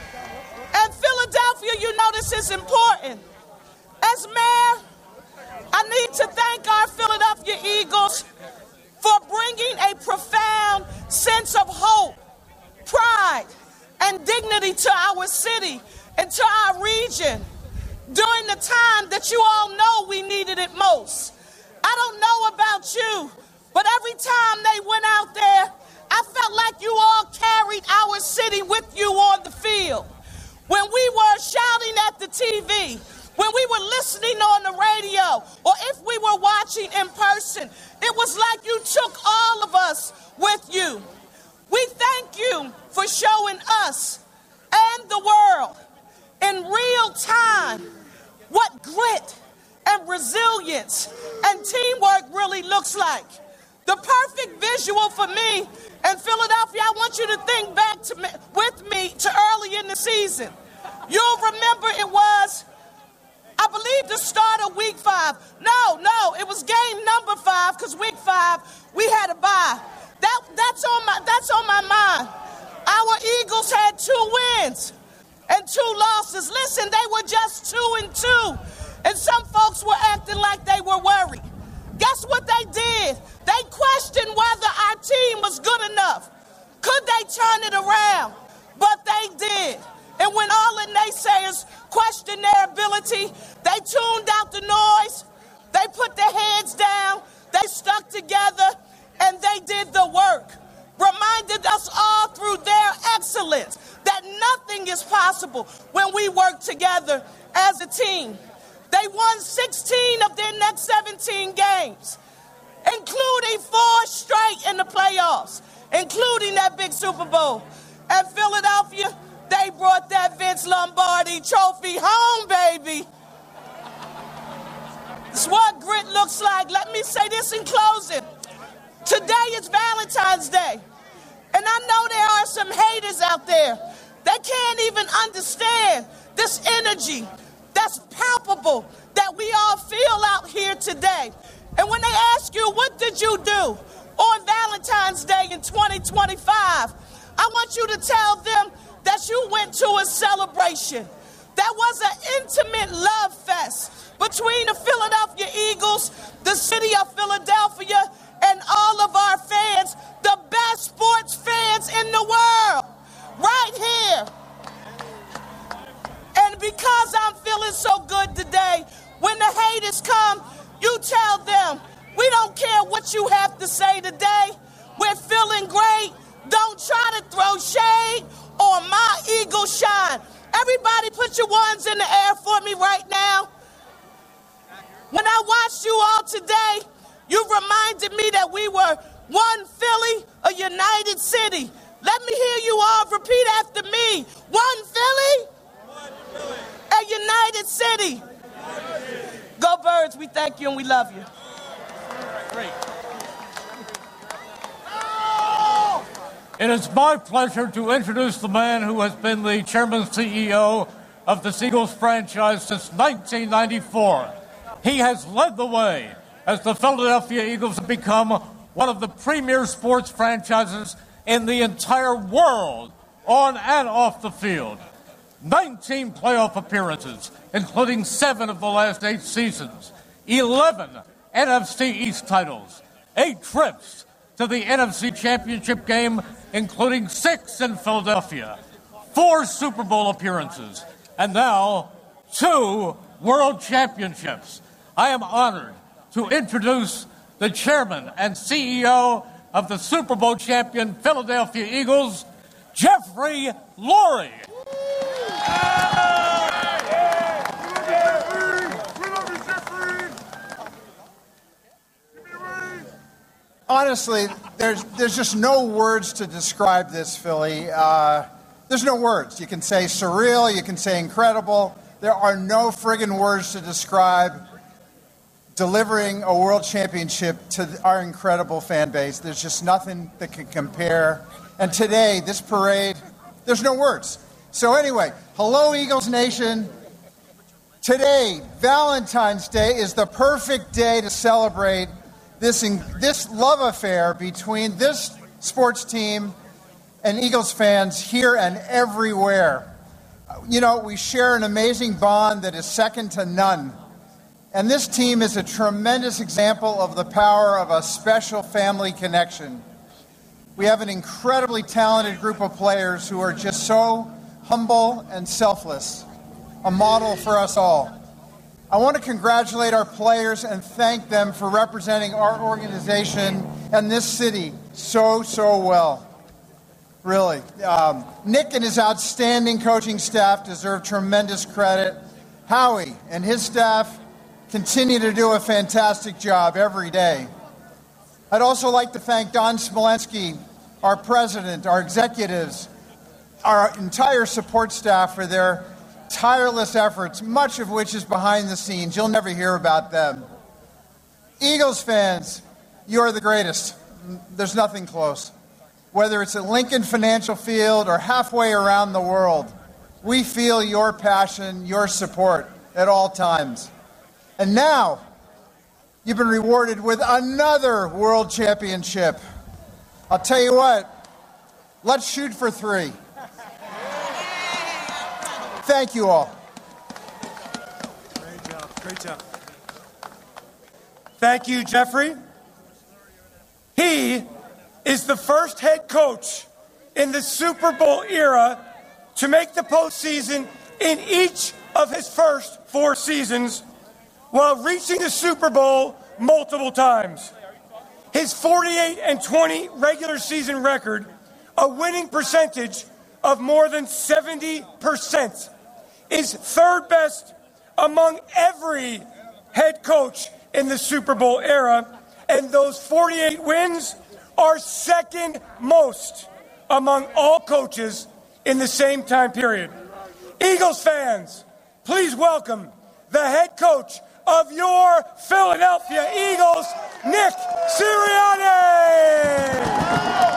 In Philadelphia, you know this is important. As mayor, I need to thank our Philadelphia Eagles for bringing a profound sense of hope, pride, and dignity to our city and to our region during the time that you all know we needed it most. I don't know about you, but every time they went out there, I felt like you all carried our city with you on the field. When we were shouting at the TV, when we were listening on the radio, or if we were watching in person, it was like you took all of us with you. We thank you for showing us and the world in real time what grit and resilience and teamwork really looks like. The perfect visual for me in Philadelphia, I want you to think back with me to early in the season. You'll remember it was, I believe, the start of week 5. No, it was game number 5, because week 5 we had a bye. That's on my mind. Our Eagles had 2 wins and 2 losses. Listen, they were just 2-2, and some folks were acting like they were worried. Guess what they did? They questioned whether our team was good enough. Could they turn it around? But they did. And when all the naysayers questioned their ability, they tuned out the noise, they put their heads down, they stuck together, and they did the work. Reminded us all through their excellence that nothing is possible when we work together as a team. They won 16 of their next 17 games, including 4 straight in the playoffs, including that big Super Bowl. And Philadelphia, they brought that Vince Lombardi trophy home, baby. It's what grit looks like. Let me say this in closing. Today is Valentine's Day, and I know there are some haters out there. They can't even understand this energy that's palpable that we all feel out here today. And when they ask you, what did you do on Valentine's Day in 2025? I want you to tell them that you went to a celebration. That was an intimate love fest between the Philadelphia Eagles, the city of Philadelphia, and all of our fans, the best sports fans in the world, right here. And because I'm feeling so good today, when the haters come, you tell them, we don't care what you have to say today. We're feeling great. Don't try to throw shade on my Eagle shine. Everybody put your ones in the air for me right now. When I watched you all today, you reminded me that we were one Philly, a united city. Let me hear you all repeat after me. One Philly, a united city. Go Birds, we thank you and we love you.
Great. It is my pleasure to introduce the man who has been the chairman and CEO of the Eagles franchise since 1994. He has led the way as the Philadelphia Eagles have become one of the premier sports franchises in the entire world, on and off the field. 19 playoff appearances, including 7 of the last 8 seasons, 11 NFC East titles, 8 trips to the NFC Championship game, including 6 in Philadelphia, 4 Super Bowl appearances, and now 2 World Championships. I am honored to introduce the chairman and CEO of the Super Bowl champion Philadelphia Eagles, Jeffrey Lurie.
Honestly, there's just no words to describe this, Philly. There's no words. You can say surreal, you can say incredible. There are no friggin' words to describe delivering a world championship to our incredible fan base. There's just nothing that can compare. And today, this parade, there's no words. So anyway, hello, Eagles Nation. Today, Valentine's Day, is the perfect day to celebrate this love affair between this sports team and Eagles fans here and everywhere. You know, we share an amazing bond that is second to none. And this team is a tremendous example of the power of a special family connection. We have an incredibly talented group of players who are just so humble and selfless, a model for us all. I want to congratulate our players and thank them for representing our organization and this city so well. Really. Nick and his outstanding coaching staff deserve tremendous credit. Howie and his staff continue to do a fantastic job every day. I'd also like to thank Don Smolensky, our president, our executives, our entire support staff for their tireless efforts, much of which is behind the scenes. You'll never hear about them. Eagles fans, you are the greatest. There's nothing close. Whether it's at Lincoln Financial Field or halfway around the world, we feel your passion, your support at all times. And now, you've been rewarded with another world championship. I'll tell you what, let's shoot for 3. Thank you all.
Great job. Great job. Thank you, Jeffrey. He is the first head coach in the Super Bowl era to make the postseason in each of his first 4 seasons while reaching the Super Bowl multiple times. His 48-20 regular season record, a winning percentage of more than 70%, is third best among every head coach in the Super Bowl era, and those 48 wins are second most among all coaches in the same time period. Eagles fans, please welcome the head coach of your Philadelphia Eagles, Nick Sirianni.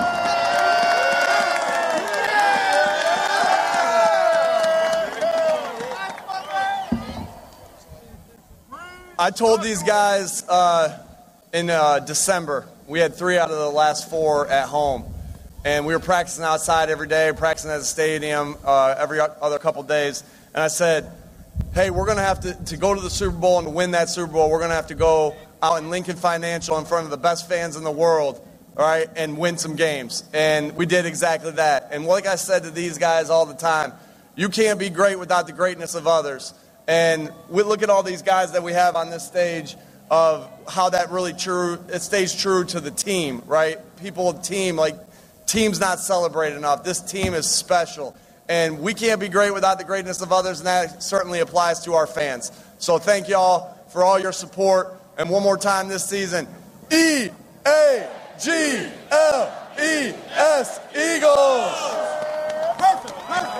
I told these guys in December, we had 3 out of the last 4 at home. And we were practicing outside every day, practicing at the stadium every other couple days. And I said, hey, we're going to have to go to the Super Bowl and to win that Super Bowl, we're going to have to go out in Lincoln Financial in front of the best fans in the world, all right, and win some games. And we did exactly that. And like I said to these guys all the time, you can't be great without the greatness of others. And we look at all these guys that we have on this stage of how that really it stays true to the team, right? People, team, like team's not celebrated enough. This team is special. And we can't be great without the greatness of others, and that certainly applies to our fans. So thank y'all for all your support. And one more time this season, EAGL. E-S, Eagles!
Perfect.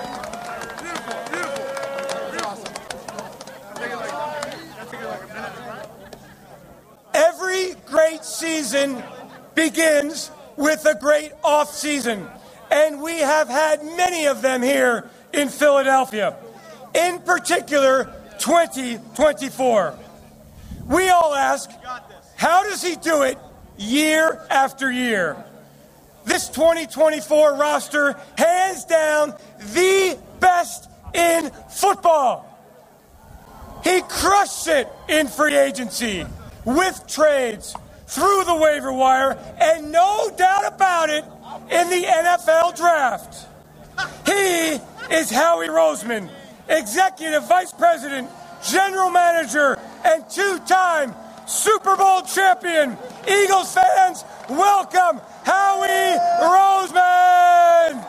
Every great season begins with a great off season, and we have had many of them here in Philadelphia. In particular, 2024. We all ask, how does he do it year after year? This 2024 roster, hands down, the best in football. He crushed it in free agency, with trades, through the waiver wire, and no doubt about it, in the NFL draft. He is Howie Roseman, Executive Vice President, General Manager, and two-time Super Bowl champion. Eagles fans, welcome Howie Roseman!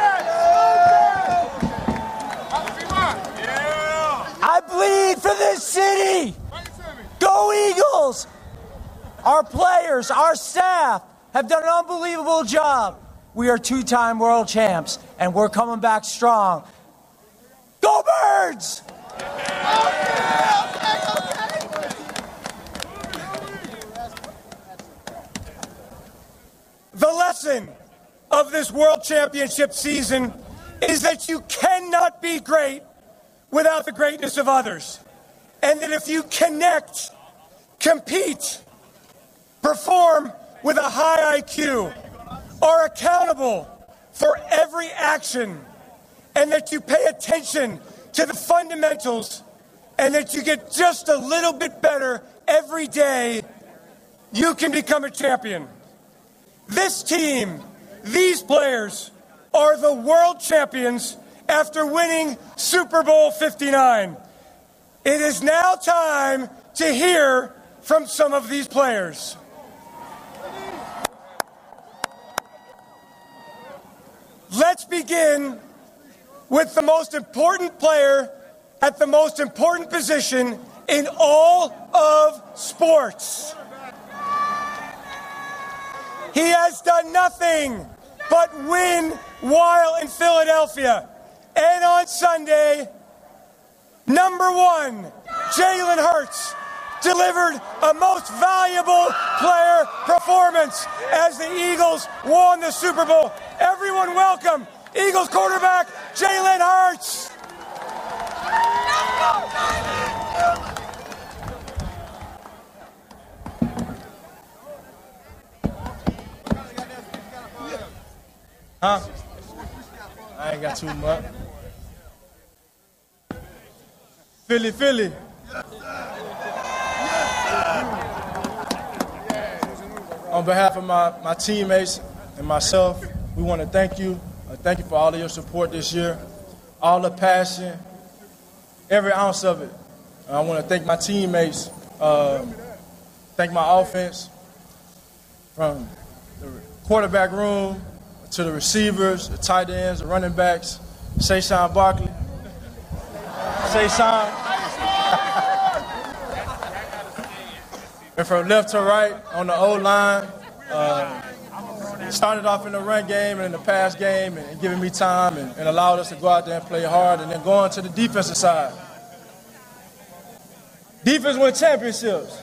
I bleed for this city! Go Eagles! Our players, our staff have done an unbelievable job. We are two-time world champs, and we're coming back strong. Go Birds!
The lesson of this World Championship season is that you cannot be great without the greatness of others. And that if you connect, compete, perform with a high IQ, are accountable for every action, and that you pay attention to the fundamentals, and that you get just a little bit better every day, you can become a champion. This team, these players, are the world champions after winning Super Bowl 59. It is now time to hear from some of these players. Let's begin with the most important player at the most important position in all of sports. He has done nothing but win while in Philadelphia. And on Sunday, number one, Jalen Hurts delivered a most valuable player performance as the Eagles won the Super Bowl. Everyone welcome Eagles quarterback Jalen Hurts.
Huh? I ain't got too much. Philly. On behalf of my teammates and myself, we want to thank you. Thank you for all of your support this year, all the passion, every ounce of it. I want to thank my teammates, thank my offense, from the quarterback room to the receivers, the tight ends, the running backs, Saquon Barkley. Saquon. And from left to right on the O-line, started off in the run game and in the pass game and giving me time and allowed us to go out there and play hard, and then going to the defensive side. Defense win championships.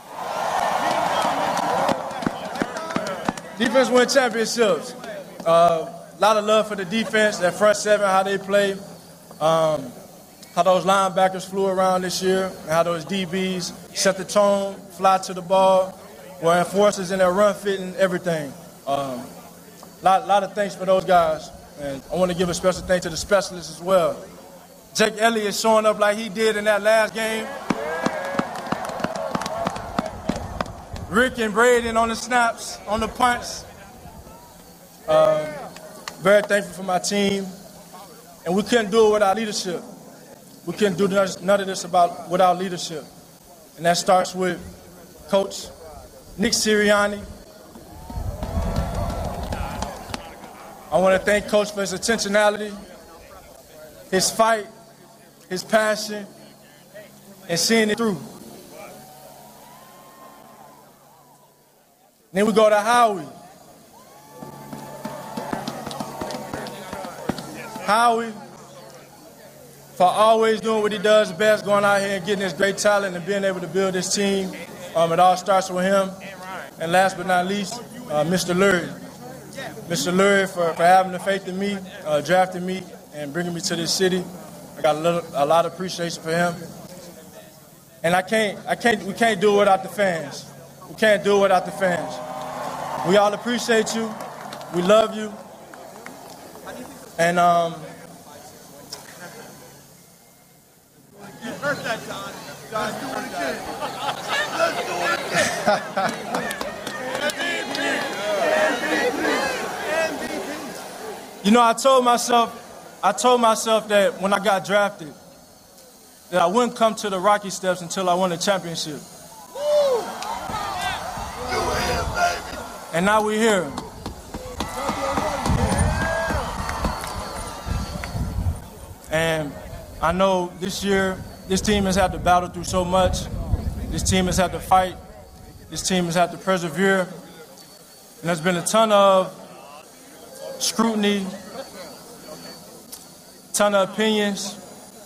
Defense win championships. A lot of love for the defense, that front seven, how they play, how those linebackers flew around this year, and how those DBs set the tone, fly to the ball, were enforcers in their run fitting, everything. Lot of thanks for those guys. And I want to give a special thanks to the specialists as well. Jake Elliott showing up like he did in that last game. Rick and Braden on the snaps, on the punts. Very thankful for my team. And we couldn't do it without leadership. We couldn't do none of this without leadership. And that starts with Coach Nick Sirianni. I want to thank Coach for his intentionality, his fight, his passion, and seeing it through. Then we go to Howie. Howie, for always doing what he does best, going out here and getting this great talent and being able to build this team. It all starts with him. And last but not least, Mr. Lurie. Mr. Lurie for having the faith in me, drafting me, and bringing me to this city. I got a lot of appreciation for him. And we can't do it without the fans. We can't do it without the fans. We all appreciate you. We love you. And
You heard that, Don. Let's do it again. Let's do it again.
You know, I told myself that when I got drafted, that I wouldn't come to the Rocky Steps until I won a championship. And now we're here. And I know this year, this team has had to battle through so much. This team has had to fight. This team has had to persevere. And there's been a ton of scrutiny, a ton of opinions,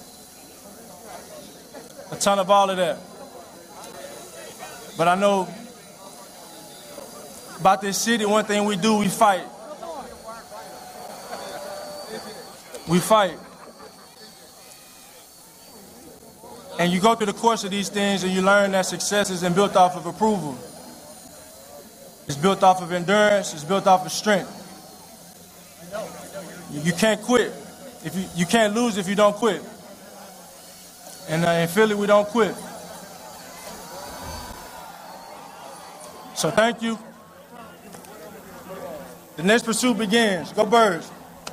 a ton of all of that. But I know about this city, one thing we do, we fight. We fight. And you go through the course of these things and you learn that success isn't built off of approval. It's built off of endurance. It's built off of strength. You can't quit. You can't lose if you don't quit. And in Philly, we don't quit. So thank you. The next pursuit begins. Go Birds.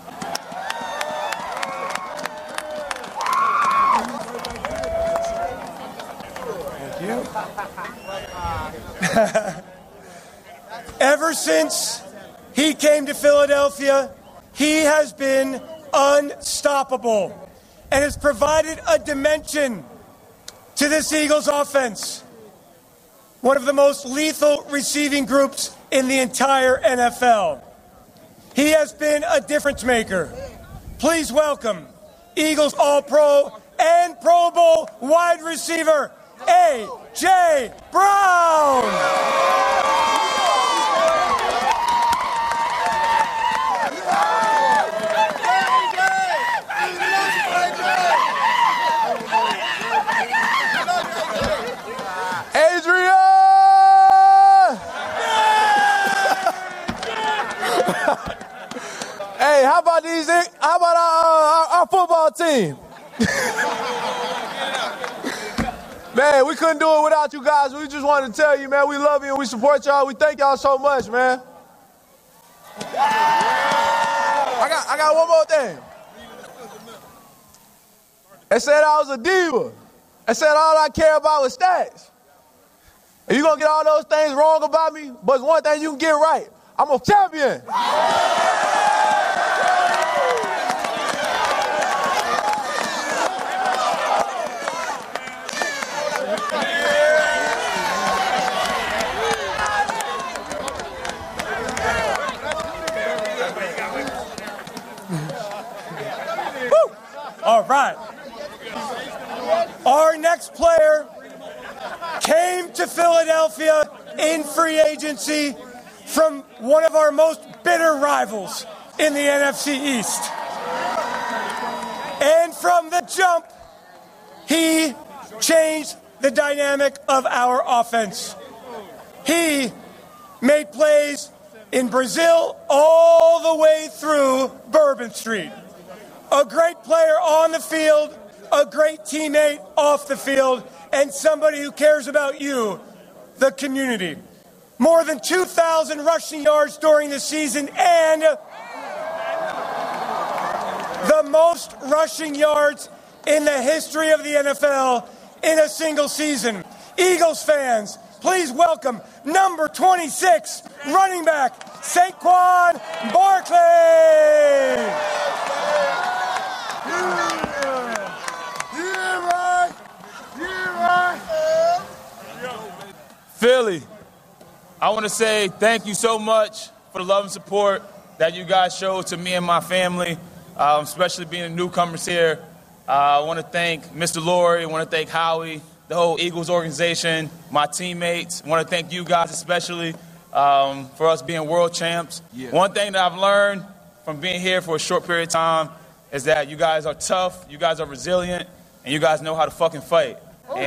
Ever since he came to Philadelphia, he has been unstoppable and has provided a dimension to this Eagles offense. One of the most lethal receiving groups in the entire NFL. He has been a difference maker. Please welcome Eagles All-Pro and Pro Bowl wide receiver, A.J. Brown.
Hey, how about our football team? Man, we couldn't do it without you guys. We just wanted to tell you, man, we love you and we support y'all. We thank y'all so much, man. I got one more thing. They said I was a diva. They said all I care about was stats. And you're going to get all those things wrong about me, but one thing you can get right. I'm a champion.
All right. Our next player came to Philadelphia in free agency from one of our most bitter rivals in the NFC East. And from the jump, he changed the dynamic of our offense. He made plays in Brazil all the way through Bourbon Street. A great player on the field, a great teammate off the field, and somebody who cares about you, the community. More than 2,000 rushing yards during the season and the most rushing yards in the history of the NFL in a single season. Eagles fans, please welcome number 26 running back, Saquon Barkley.
Philly, I want to say thank you so much for the love and support that you guys showed to me and my family. especially being newcomers here. I want to thank Mr. Lurie. I want to thank Howie, the whole Eagles organization, my teammates. I want to thank you guys especially for us being world champs. Yeah. One thing that I've learned from being here for a short period of time is that you guys are tough, you guys are resilient, and you guys know how to fucking fight.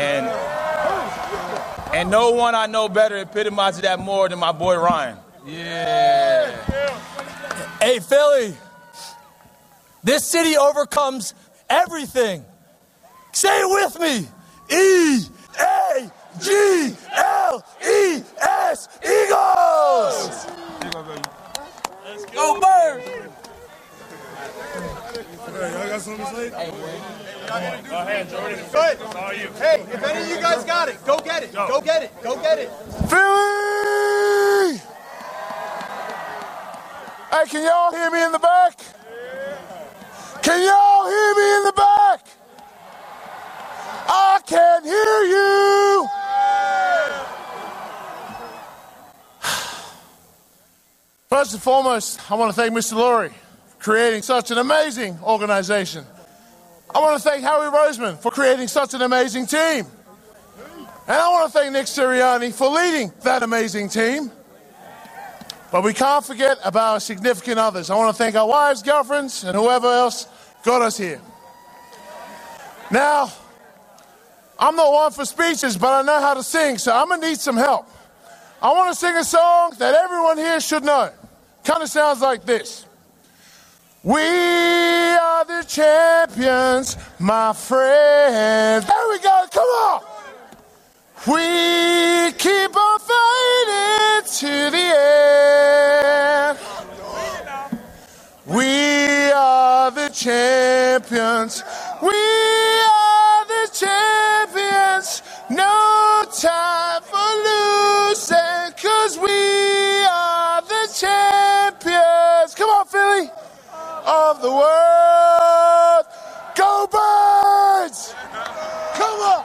And no one I know better epitomizes that more than my boy Ryan.
Yeah. Hey, Philly, this city overcomes everything. Say it with me. E-A-G-L-E-S, Eagles! Go Birds!
Y'all got something to say? Go ahead, Jordan. Good. It's all you. Hey, if any of you guys got it, go get it. Go get it. Go get it.
Philly! Hey, can y'all hear me in the back? Can y'all hear me in the back? I can't hear you. First and foremost, I want to thank Mr. Lurie for creating such an amazing organization. I want to thank Howie Roseman for creating such an amazing team. And I want to thank Nick Sirianni for leading that amazing team. But we can't forget about our significant others. I want to thank our wives, girlfriends, and whoever else got us here. Now, I'm not one for speeches, but I know how to sing, so I'm going to need some help. I want to sing a song that everyone here should know. Kind of sounds like this. We are the champions, my friends. There we go, come on. We keep on fighting to the end. We are the champions. We are the champions. No time for losing, 'cause we are the champions. Come on, Philly. Of the world. Go Birds! Come on!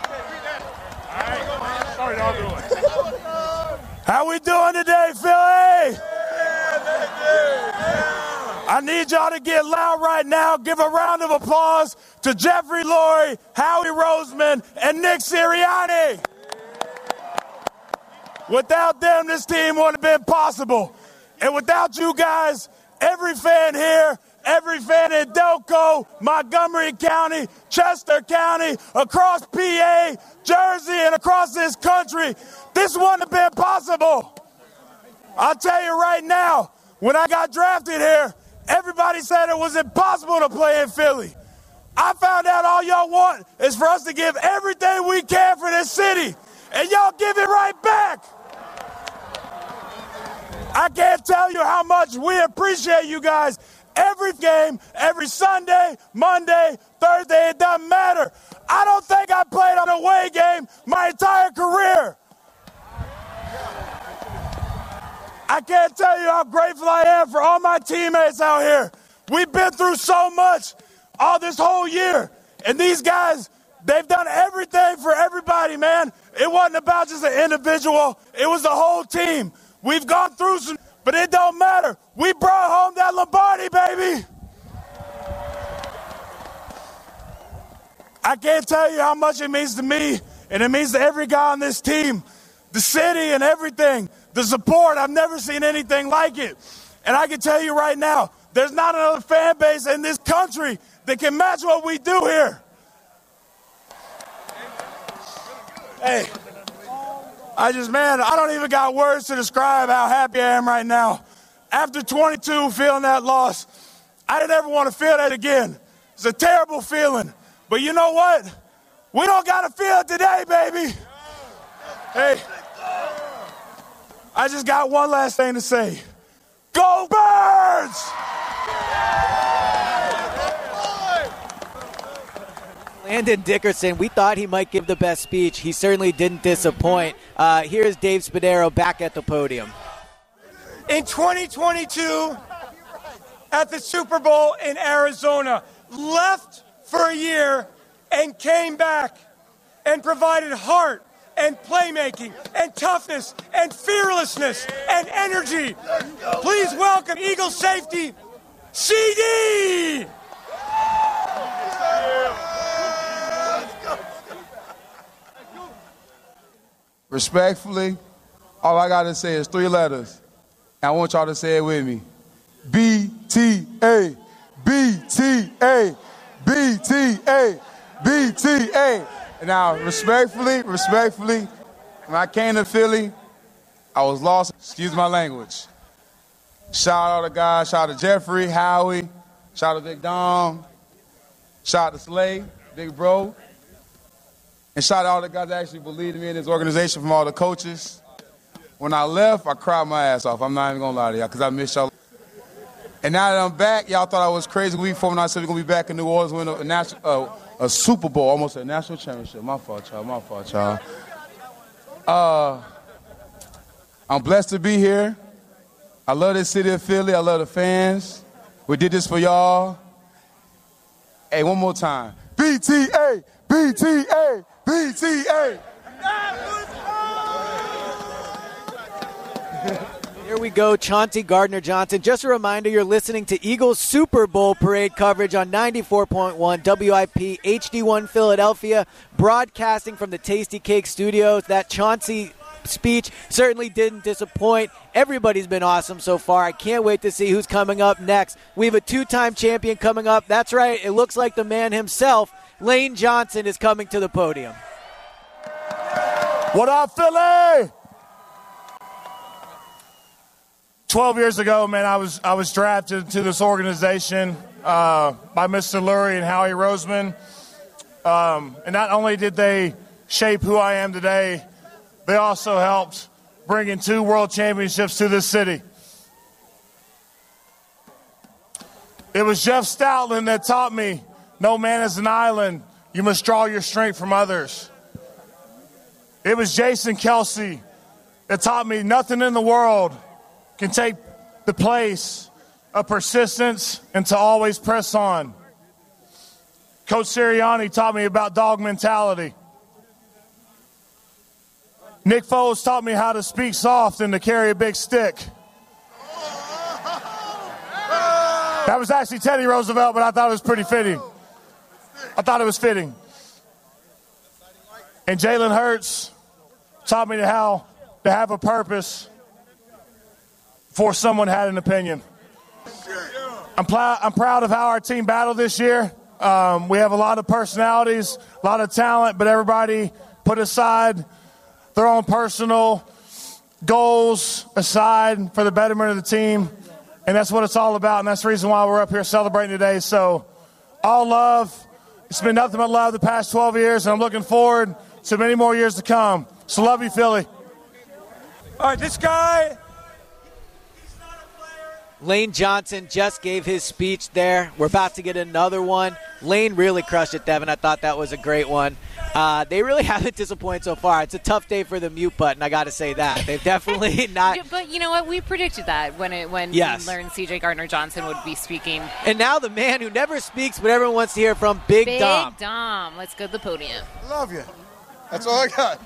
How we doing today, Philly? I need y'all to get loud right now. Give a round of applause to Jeffrey Lurie, Howie Roseman, and Nick Sirianni. Without them, this team wouldn't have been possible. And without you guys, every fan here, every fan in Delco, Montgomery County, Chester County, across PA, Jersey, and across this country, this wouldn't have been possible. I'll tell you right now, when I got drafted here, everybody said it was impossible to play in Philly. I found out all y'all want is for us to give everything we can for this city, and y'all give it right back. I can't tell you how much we appreciate you guys. Every game, every Sunday, Monday, Thursday, it doesn't matter. I don't think I played on a away game my entire career. I can't tell you how grateful I am for all my teammates out here. We've been through so much all this whole year. And these guys, they've done everything for everybody, man. It wasn't about just an individual. It was the whole team. We've gone through some, but it don't matter. We brought home that Lombardi, baby. I can't tell you how much it means to me, and it means to every guy on this team, the city and everything, the support. I've never seen anything like it. And I can tell you right now, there's not another fan base in this country that can match what we do here. Hey. I don't even got words to describe how happy I am right now. After 22, feeling that loss, I didn't ever want to feel that again. It's a terrible feeling. But you know what? We don't got to feel it today, baby. Hey, I just got one last thing to say. Go Birds!
Landon Dickerson, we thought he might give the best speech. He certainly didn't disappoint. Here's Dave Spadaro back at the podium.
In 2022, at the Super Bowl in Arizona, left for a year and came back and provided heart and playmaking and toughness and fearlessness and energy. Please welcome Eagles safety CD!
Respectfully, all I got to say is 3 letters. And I want y'all to say it with me. BTA, BTA, BTA, BTA. And now, respectfully, when I came to Philly, I was lost. Excuse my language. Shout out to all the guys. Shout out to Jeffrey, Howie. Shout out to Big Dom. Shout out to Slay, Big Bro. And shout out to all the guys that actually believed in me in this organization, from all the coaches. When I left, I cried my ass off. I'm not even going to lie to y'all, because I miss y'all. And now that I'm back, y'all thought I was crazy week before when I said we're going to be back in New Orleans winning a Super Bowl, almost a national championship. My fault, y'all. I'm blessed to be here. I love this city of Philly. I love the fans. We did this for y'all. Hey, one more time. BTA, BTA, BTA.
Here we go, Chauncey Gardner-Johnson. Just a reminder, you're listening to Eagles Super Bowl parade coverage on 94.1 WIP HD1 Philadelphia, broadcasting from the Tasty Cake Studios. That Chauncey speech certainly didn't disappoint. Everybody's been awesome so far. I can't wait to see who's coming up next. We have a 2-time champion coming up. That's right, it looks like the man himself, Lane Johnson, is coming to the podium.
What up, Philly? 12 years ago, man, I was drafted to this organization by Mr. Lurie and Howie Roseman. And not only did they shape who I am today, they also helped bring in 2 world championships to this city. It was Jeff Stoutland that taught me, no man is an island. You must draw your strength from others. It was Jason Kelsey that taught me nothing in the world can take the place of persistence and to always press on. Coach Sirianni taught me about dog mentality. Nick Foles taught me how to speak soft and to carry a big stick. That was actually Teddy Roosevelt, but I thought it was pretty fitting. I was fitting. And Jalen Hurts taught me how to have a purpose before someone had an opinion. I'm proud of how our team battled this year. We have a lot of personalities, a lot of talent, but everybody put aside their own personal goals aside for the betterment of the team. And that's what it's all about, and that's the reason why we're up here celebrating today. So all love. It's been nothing but love the past 12 years, and I'm looking forward to many more years to come. So love you, Philly.
All right, this guy.
Lane Johnson just gave his speech there. We're about to get another one. Lane really crushed it, Devin. I thought that was a great one. They really haven't disappointed so far. It's a tough day for the mute button, I got to say that. They've definitely not.
But you know what? We predicted that when
yes.
we learned C.J. Gardner-Johnson would be speaking.
And now the man who never speaks, but everyone wants to hear from, Big Dom.
Big Dom. Let's go to the podium.
Love you. That's all I got.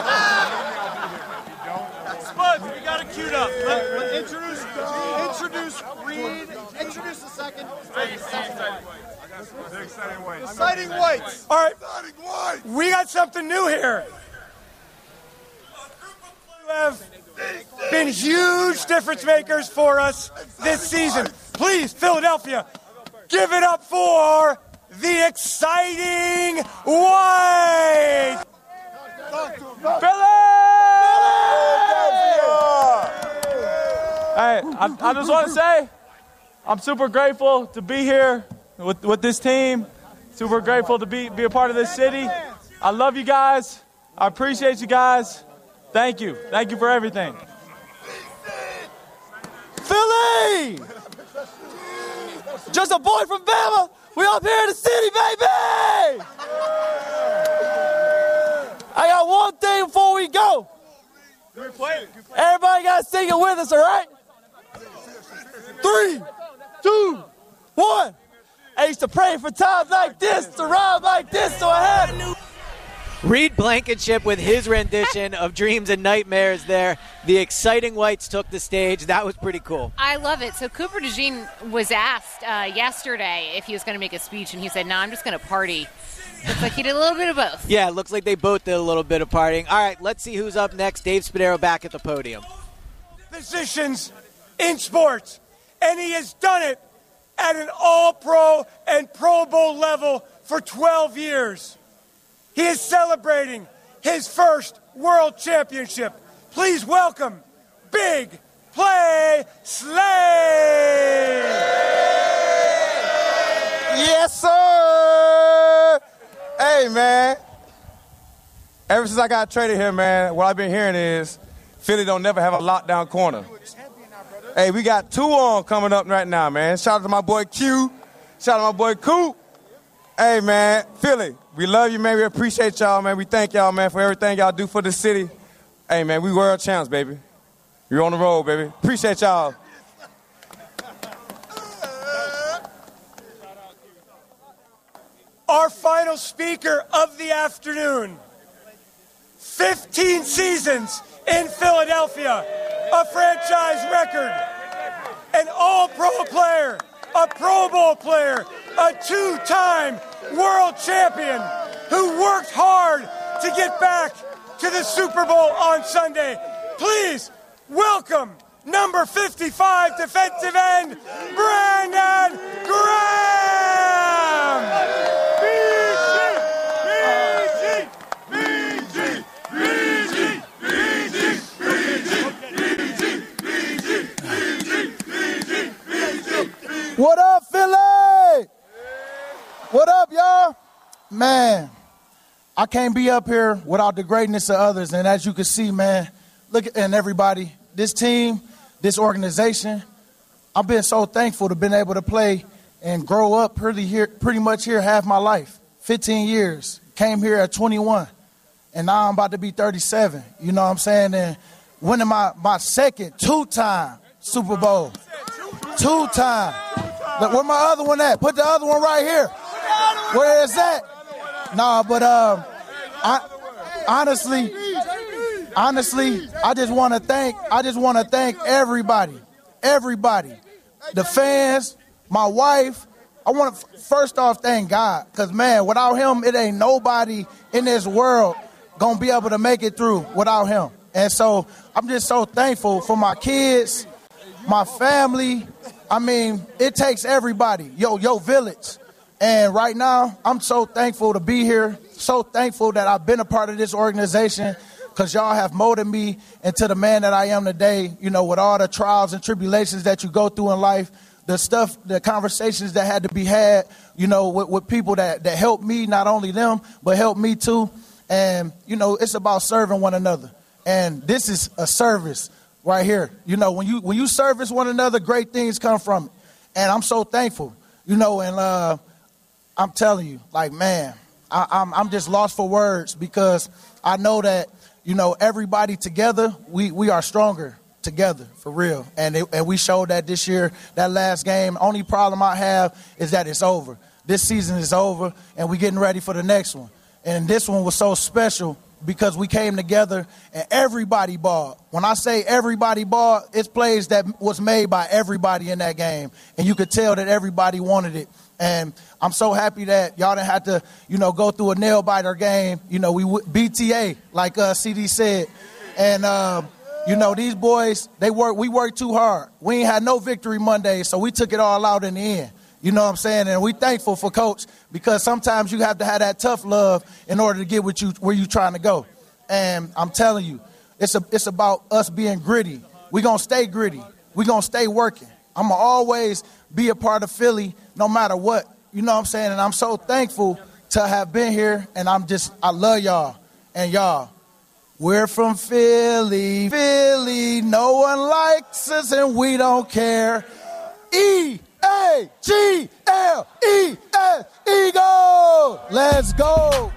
Spuds, we got it queued up. Introduce Reed. Introduce the second. Exciting whites. All right. Exciting whites. We got something new here. You have been huge difference makers for us this season. Please, Philadelphia, give it up for the exciting whites.
Hey, I just want to say I'm super grateful to be here with this team. Super grateful to be a part of this city. I love you guys. I appreciate you guys. Thank you. Thank you for everything.
Philly! Just a boy from Bama. We up here in the city, baby! I got one thing before we go. Everybody got to sing it with us, all right? 3, 2, 1. I used to pray for times like this, to rhyme like this, so I had
Reed Blankenship with his rendition of Dreams and Nightmares there. The Exciting Whites took the stage. That was pretty cool.
I love it. So Cooper DeJean was asked yesterday if he was going to make a speech, and he said, no, I'm just going to party. Looks like he did a little bit of both.
Yeah, it looks like they both did a little bit of partying. All right, let's see who's up next. Dave Spadaro back at the podium.
Positions in sports, and he has done it at an All-Pro and Pro Bowl level for 12 years. He is celebrating his first world championship. Please welcome Big Play Slay!
Yes, sir! Hey, man. Ever since I got traded here, man, what I've been hearing is Philly don't never have a lockdown corner. Hey, we got 2 on coming up right now, man. Shout out to my boy Q. Shout out to my boy Coop. Hey, man, Philly, we love you, man. We appreciate y'all, man. We thank y'all, man, for everything y'all do for the city. Hey, man, we world champs, baby. You're on the road, baby. Appreciate y'all.
Our final speaker of the afternoon. 15 seasons in Philadelphia, a franchise record, an All-Pro player, a Pro Bowl player, a 2-time world champion who worked hard to get back to the Super Bowl on Sunday. Please welcome number 55 defensive end, Brandon Graham!
What up, Philly? What up, y'all? Man, I can't be up here without the greatness of others. And as you can see, man, look at and everybody, this team, this organization, I've been so thankful to been able to play and grow up pretty much here half my life. 15 years. Came here at 21. And now I'm about to be 37. You know what I'm saying? And winning my second 2-time Super Bowl. 2-time. Look, where my other one at? Put the other one right here. Where is that? Nah, but honestly, I just want to thank everybody. The fans, my wife. I want to first off thank God, because man, without him, it ain't nobody in this world gonna be able to make it through without him. And so I'm just so thankful for my kids, my family. I mean, it takes everybody, yo village. And right now, I'm so thankful to be here, so thankful that I've been a part of this organization, because y'all have molded me into the man that I am today, you know, with all the trials and tribulations that you go through in life, the stuff, the conversations that had to be had, you know, with people that helped me, not only them, but helped me too. And, you know, it's about serving one another. And this is a service right here. You know, when you service one another, great things come from it. And I'm so thankful, you know, and I'm telling you, like, man, I'm just lost for words, because I know that, you know, everybody together, we are stronger together, for real. And we showed that this year, that last game. Only problem I have is that it's over. This season is over, and we're getting ready for the next one. And this one was so special because we came together and everybody balled. When I say everybody balled, it's plays that was made by everybody in that game. And you could tell that everybody wanted it. And I'm so happy that y'all didn't have to, you know, go through a nail-biter game. You know, we BTA, like CD said. And, you know, these boys, we worked too hard. We ain't had no victory Monday, so we took it all out in the end. You know what I'm saying? And we thankful for Coach, because sometimes you have to have that tough love in order to get where you trying to go. And I'm telling you, it's about us being gritty. We're going to stay gritty. We're going to stay working. I'm going to always be a part of Philly no matter what. You know what I'm saying? And I'm so thankful to have been here, and I love y'all. And y'all, we're from Philly. Philly, no one likes us and we don't care. E-A-G-L-E-S, Eagles! Let's go!